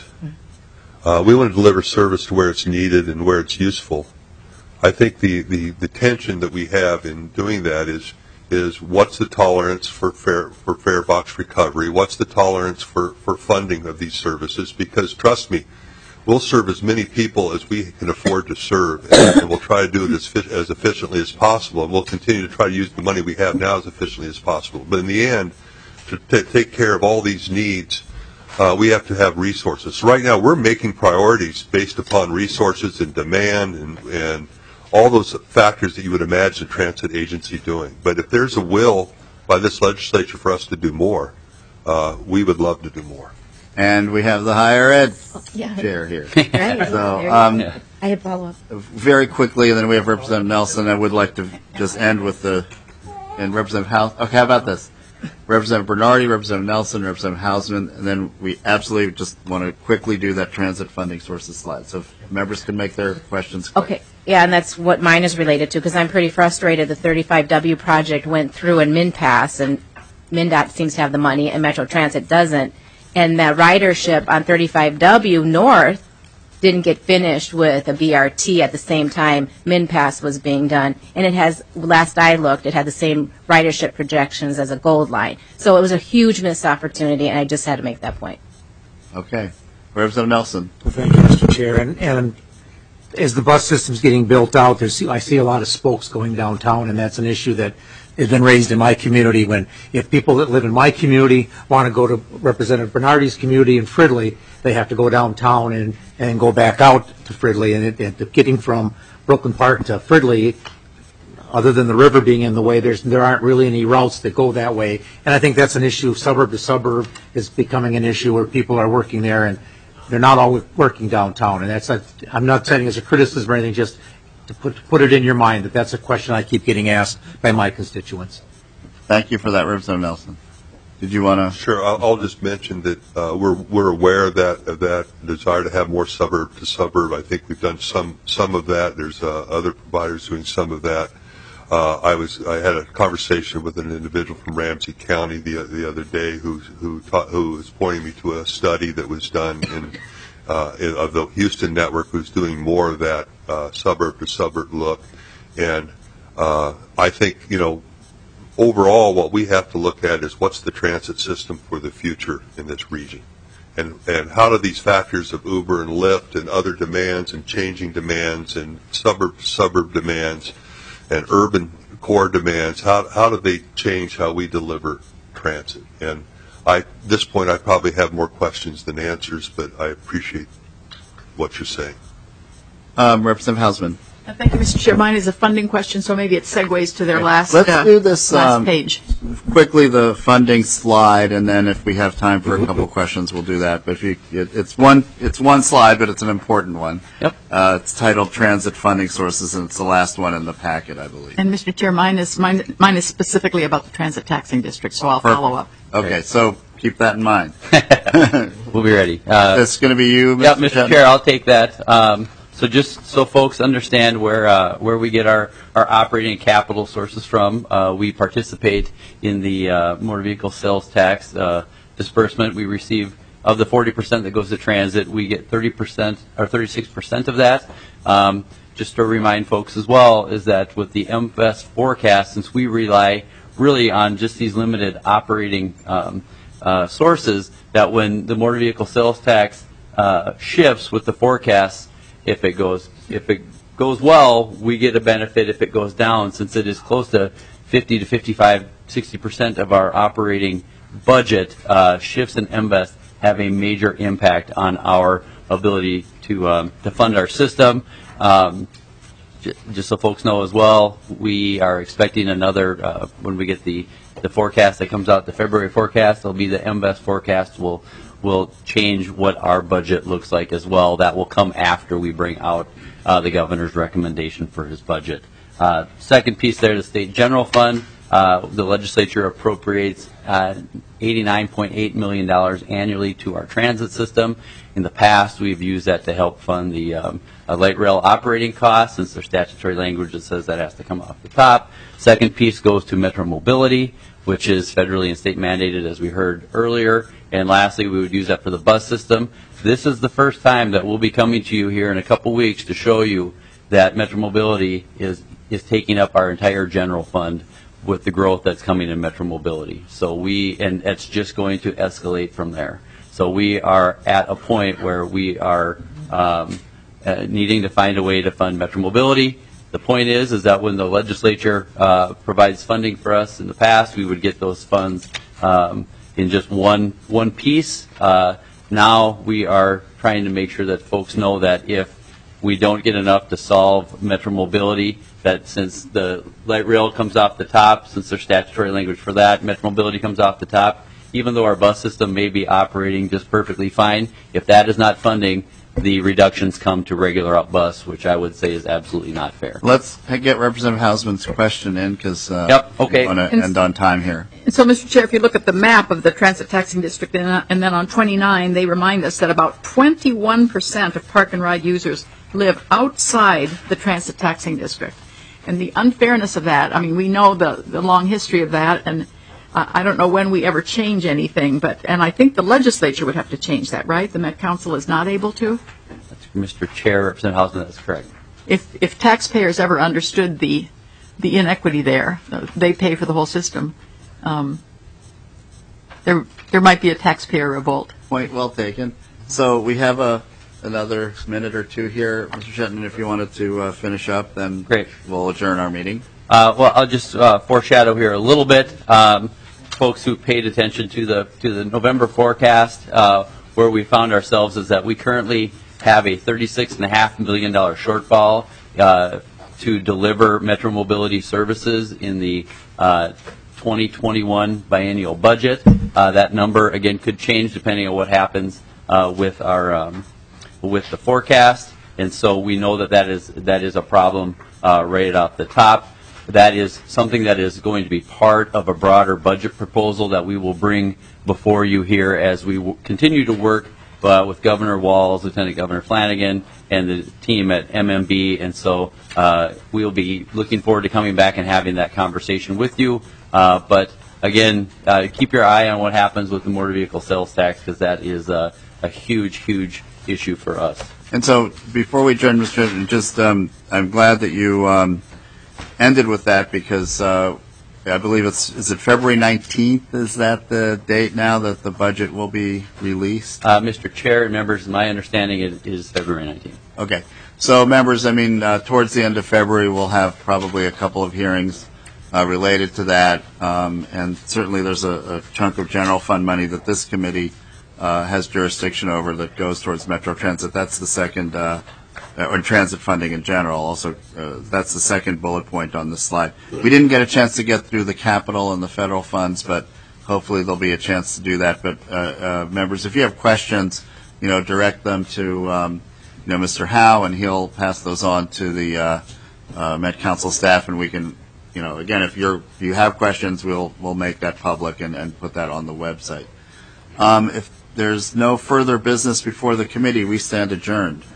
Uh, we want to deliver service to where it's needed and where it's useful. I think the, the, the tension that we have in doing that is is what's the tolerance for fare for fare box recovery? What's the tolerance for, for funding of these services? Because trust me, we'll serve as many people as we can afford to serve, and, and we'll try to do it as, as efficiently as possible. And we'll continue to try to use the money we have now as efficiently as possible. But in the end, to t- take care of all these needs, uh, we have to have resources. So right now, we're making priorities based upon resources and demand and and all those factors that you would imagine a transit agency doing. But if there's a will by this legislature for us to do more, uh, we would love to do more. And we have the higher ed Yeah. chair here. Right. So, um, I have follow-up. very quickly, and then we have Representative Nelson. I would like to just end with the, and Representative House. Okay, how about this? Representative Bernardi, Representative Nelson, Representative Hausman, and then we absolutely just want to quickly do that transit funding sources slide. So if members can make their questions quick. Okay. Yeah, and that's what mine is related to because I'm pretty frustrated. The thirty-five W project went through in MnPass, and MnDOT seems to have the money, and Metro Transit doesn't. And that ridership on thirty-five W North didn't get finished with a B R T at the same time MnPass was being done. And it has, last I looked, it had the same ridership projections as a Gold Line. So it was a huge missed opportunity, and I just had to make that point. Okay. Representative Nelson. Well, thank you, Mister Chair. And, and as the bus system's getting built out, there's, I see a lot of spokes going downtown, and that's an issue that has been raised in my community. When if people that live in my community want to go to Representative Bernardi's community in Fridley, they have to go downtown and, and go back out to Fridley. And, it, and getting from Brooklyn Park to Fridley, other than the river being in the way, there's, there aren't really any routes that go that way. And I think that's an issue, suburb to suburb is becoming an issue where people are working there and they're not all working downtown. And that's, a, I'm not saying as a criticism or anything, just to put, to put it in your mind that that's a question I keep getting asked by my constituents. Thank you for that, Representative Nelson. Did you want to? Sure. I'll, I'll just mention that uh, we're we're aware of that of that desire to have more suburb to suburb. I think we've done some some of that. There's uh, other providers doing some of that. Uh, I was I had a conversation with an individual from Ramsey County the the other day who who taught, who was pointing me to a study that was done in, uh, in of the Houston network, who's doing more of that uh, suburb to suburb look, and uh, I think you know. Overall, what we have to look at is what's the transit system for the future in this region, and and how do these factors of Uber and Lyft and other demands and changing demands and suburb suburb demands and urban core demands, how how do they change how we deliver transit? And I, at this point, I probably have more questions than answers, but I appreciate what you're saying. Um, Representative Hausman. Uh, Thank you, Mister Chair. Mine is a funding question, so maybe it segues to their last, Let's uh, do this last um, page. quickly, the funding slide, and then if we have time for a couple of questions, we'll do that. But if you, it, it's one, it's one slide, but it's an important one. Yep. Uh, it's titled Transit Funding Sources, and it's the last one in the packet, I believe. And Mister Chair, mine is mine, mine is specifically about the transit taxing district, so I'll Perfect. follow up. Okay, so keep that in mind. We'll be ready. Uh, It's going to be you, Mister Yeah, Mister Shetland? Chair, I'll take that. Um, so just so folks understand where uh, where we get our, our operating and capital sources from, uh, we participate in the uh, motor vehicle sales tax uh, disbursement. We receive, of the forty percent that goes to transit, we get thirty percent or thirty-six percent of that. Um, just to remind folks as well is that with the M V E S forecast, since we rely really on just these limited operating um, uh, sources, that when the motor vehicle sales tax uh, shifts with the forecast, if it goes if it goes well, we get a benefit. If it goes down, since it is close to fifty to fifty-five, sixty percent of our operating budget, uh, shifts in M V E S have a major impact on our ability to um, to fund our system. Um, j- just so folks know as well, we are expecting another uh, when we get the the forecast that comes out, the February forecast. It'll be the M V E S forecast. Will will change what our budget looks like as well. That will come after we bring out uh, the governor's recommendation for his budget. Uh, second piece there, the state general fund. Uh, the legislature appropriates uh, eighty-nine point eight million dollars annually to our transit system. In the past, we've used that to help fund the um, uh, light rail operating costs, since there's statutory language that says that has to come off the top. Second piece goes to Metro Mobility, which is federally and state mandated, as we heard earlier. And lastly, we would use that for the bus system. This is the first time that we'll be coming to you here in a couple weeks to show you that Metro Mobility is, is taking up our entire general fund with the growth that's coming in Metro Mobility. So we, and it's just going to escalate from there. So we are at a point where we are um, uh, needing to find a way to fund Metro Mobility. The point is, is that when the legislature uh, provides funding for us in the past, we would get those funds um, in just one one piece. Uh, now we are trying to make sure that folks know that if we don't get enough to solve Metro Mobility, that since the light rail comes off the top, since there's statutory language for that, Metro Mobility comes off the top, even though our bus system may be operating just perfectly fine, if that is not funding, the reductions come to regular out bus, which I would say is absolutely not fair. Let's get Representative Hausman's question in, because uh, Yep, okay. we want to end on time here. And so, Mister Chair, if you look at the map of the transit taxing district, and, uh, and then on twenty-nine, they remind us that about twenty-one percent of park and ride users live outside the transit taxing district. And the unfairness of that, I mean, we know the, the long history of that, and uh, I don't know when we ever change anything, but, and I think the legislature would have to change that, right? The Met Council is not able to? That's Mister Chair, Representative Hausman, that's correct. If, if taxpayers ever understood the, the inequity there, uh, they pay for the whole system, um, there, there might be a taxpayer revolt. Point well taken. So we have a another minute or two here. Mister Shetland, if you wanted to uh, finish up, then Great. We'll adjourn our meeting. Uh, well, I'll just uh, foreshadow here a little bit. Um, folks who paid attention to the to the November forecast, uh, where we found ourselves is that we currently have a thirty-six point five million dollars shortfall. Uh, to deliver Metro Mobility services in the uh, twenty twenty-one biennial budget. Uh, that number, again, could change depending on what happens uh, with our um, with the forecast, and so we know that that is that is a problem uh, right off the top. That is something that is going to be part of a broader budget proposal that we will bring before you here as we w- continue to work uh, with Governor Walz, Lieutenant Governor Flanagan, and the team at M M B. And so uh, we'll be looking forward to coming back and having that conversation with you. Uh, but again, uh, keep your eye on what happens with the motor vehicle sales tax, because that is uh, a huge, huge issue for us. And so before we adjourn, Mister President, just um, I'm glad that you um, ended with that, because uh, I believe it's, is it February nineteenth? Is that the date now that the budget will be released? Uh, Mister Chair and members, my understanding it is February nineteenth. Okay. So members, I mean, uh, towards the end of February, we'll have probably a couple of hearings uh, related to that. Um, and certainly there's a, a chunk of general fund money that this committee uh, has jurisdiction over that goes towards Metro Transit. That's the second uh or transit funding in general. Also, uh, that's the second bullet point on this slide. We didn't get a chance to get through the capital and the federal funds, but hopefully there'll be a chance to do that. But uh, uh, members, if you have questions, you know, direct them to um, you know Mister Howe, and he'll pass those on to the uh, uh, Met Council staff, and we can, you know, again, if you're if you have questions, we'll we'll make that public and, and put that on the website. Um, if there's no further business before the committee, we stand adjourned.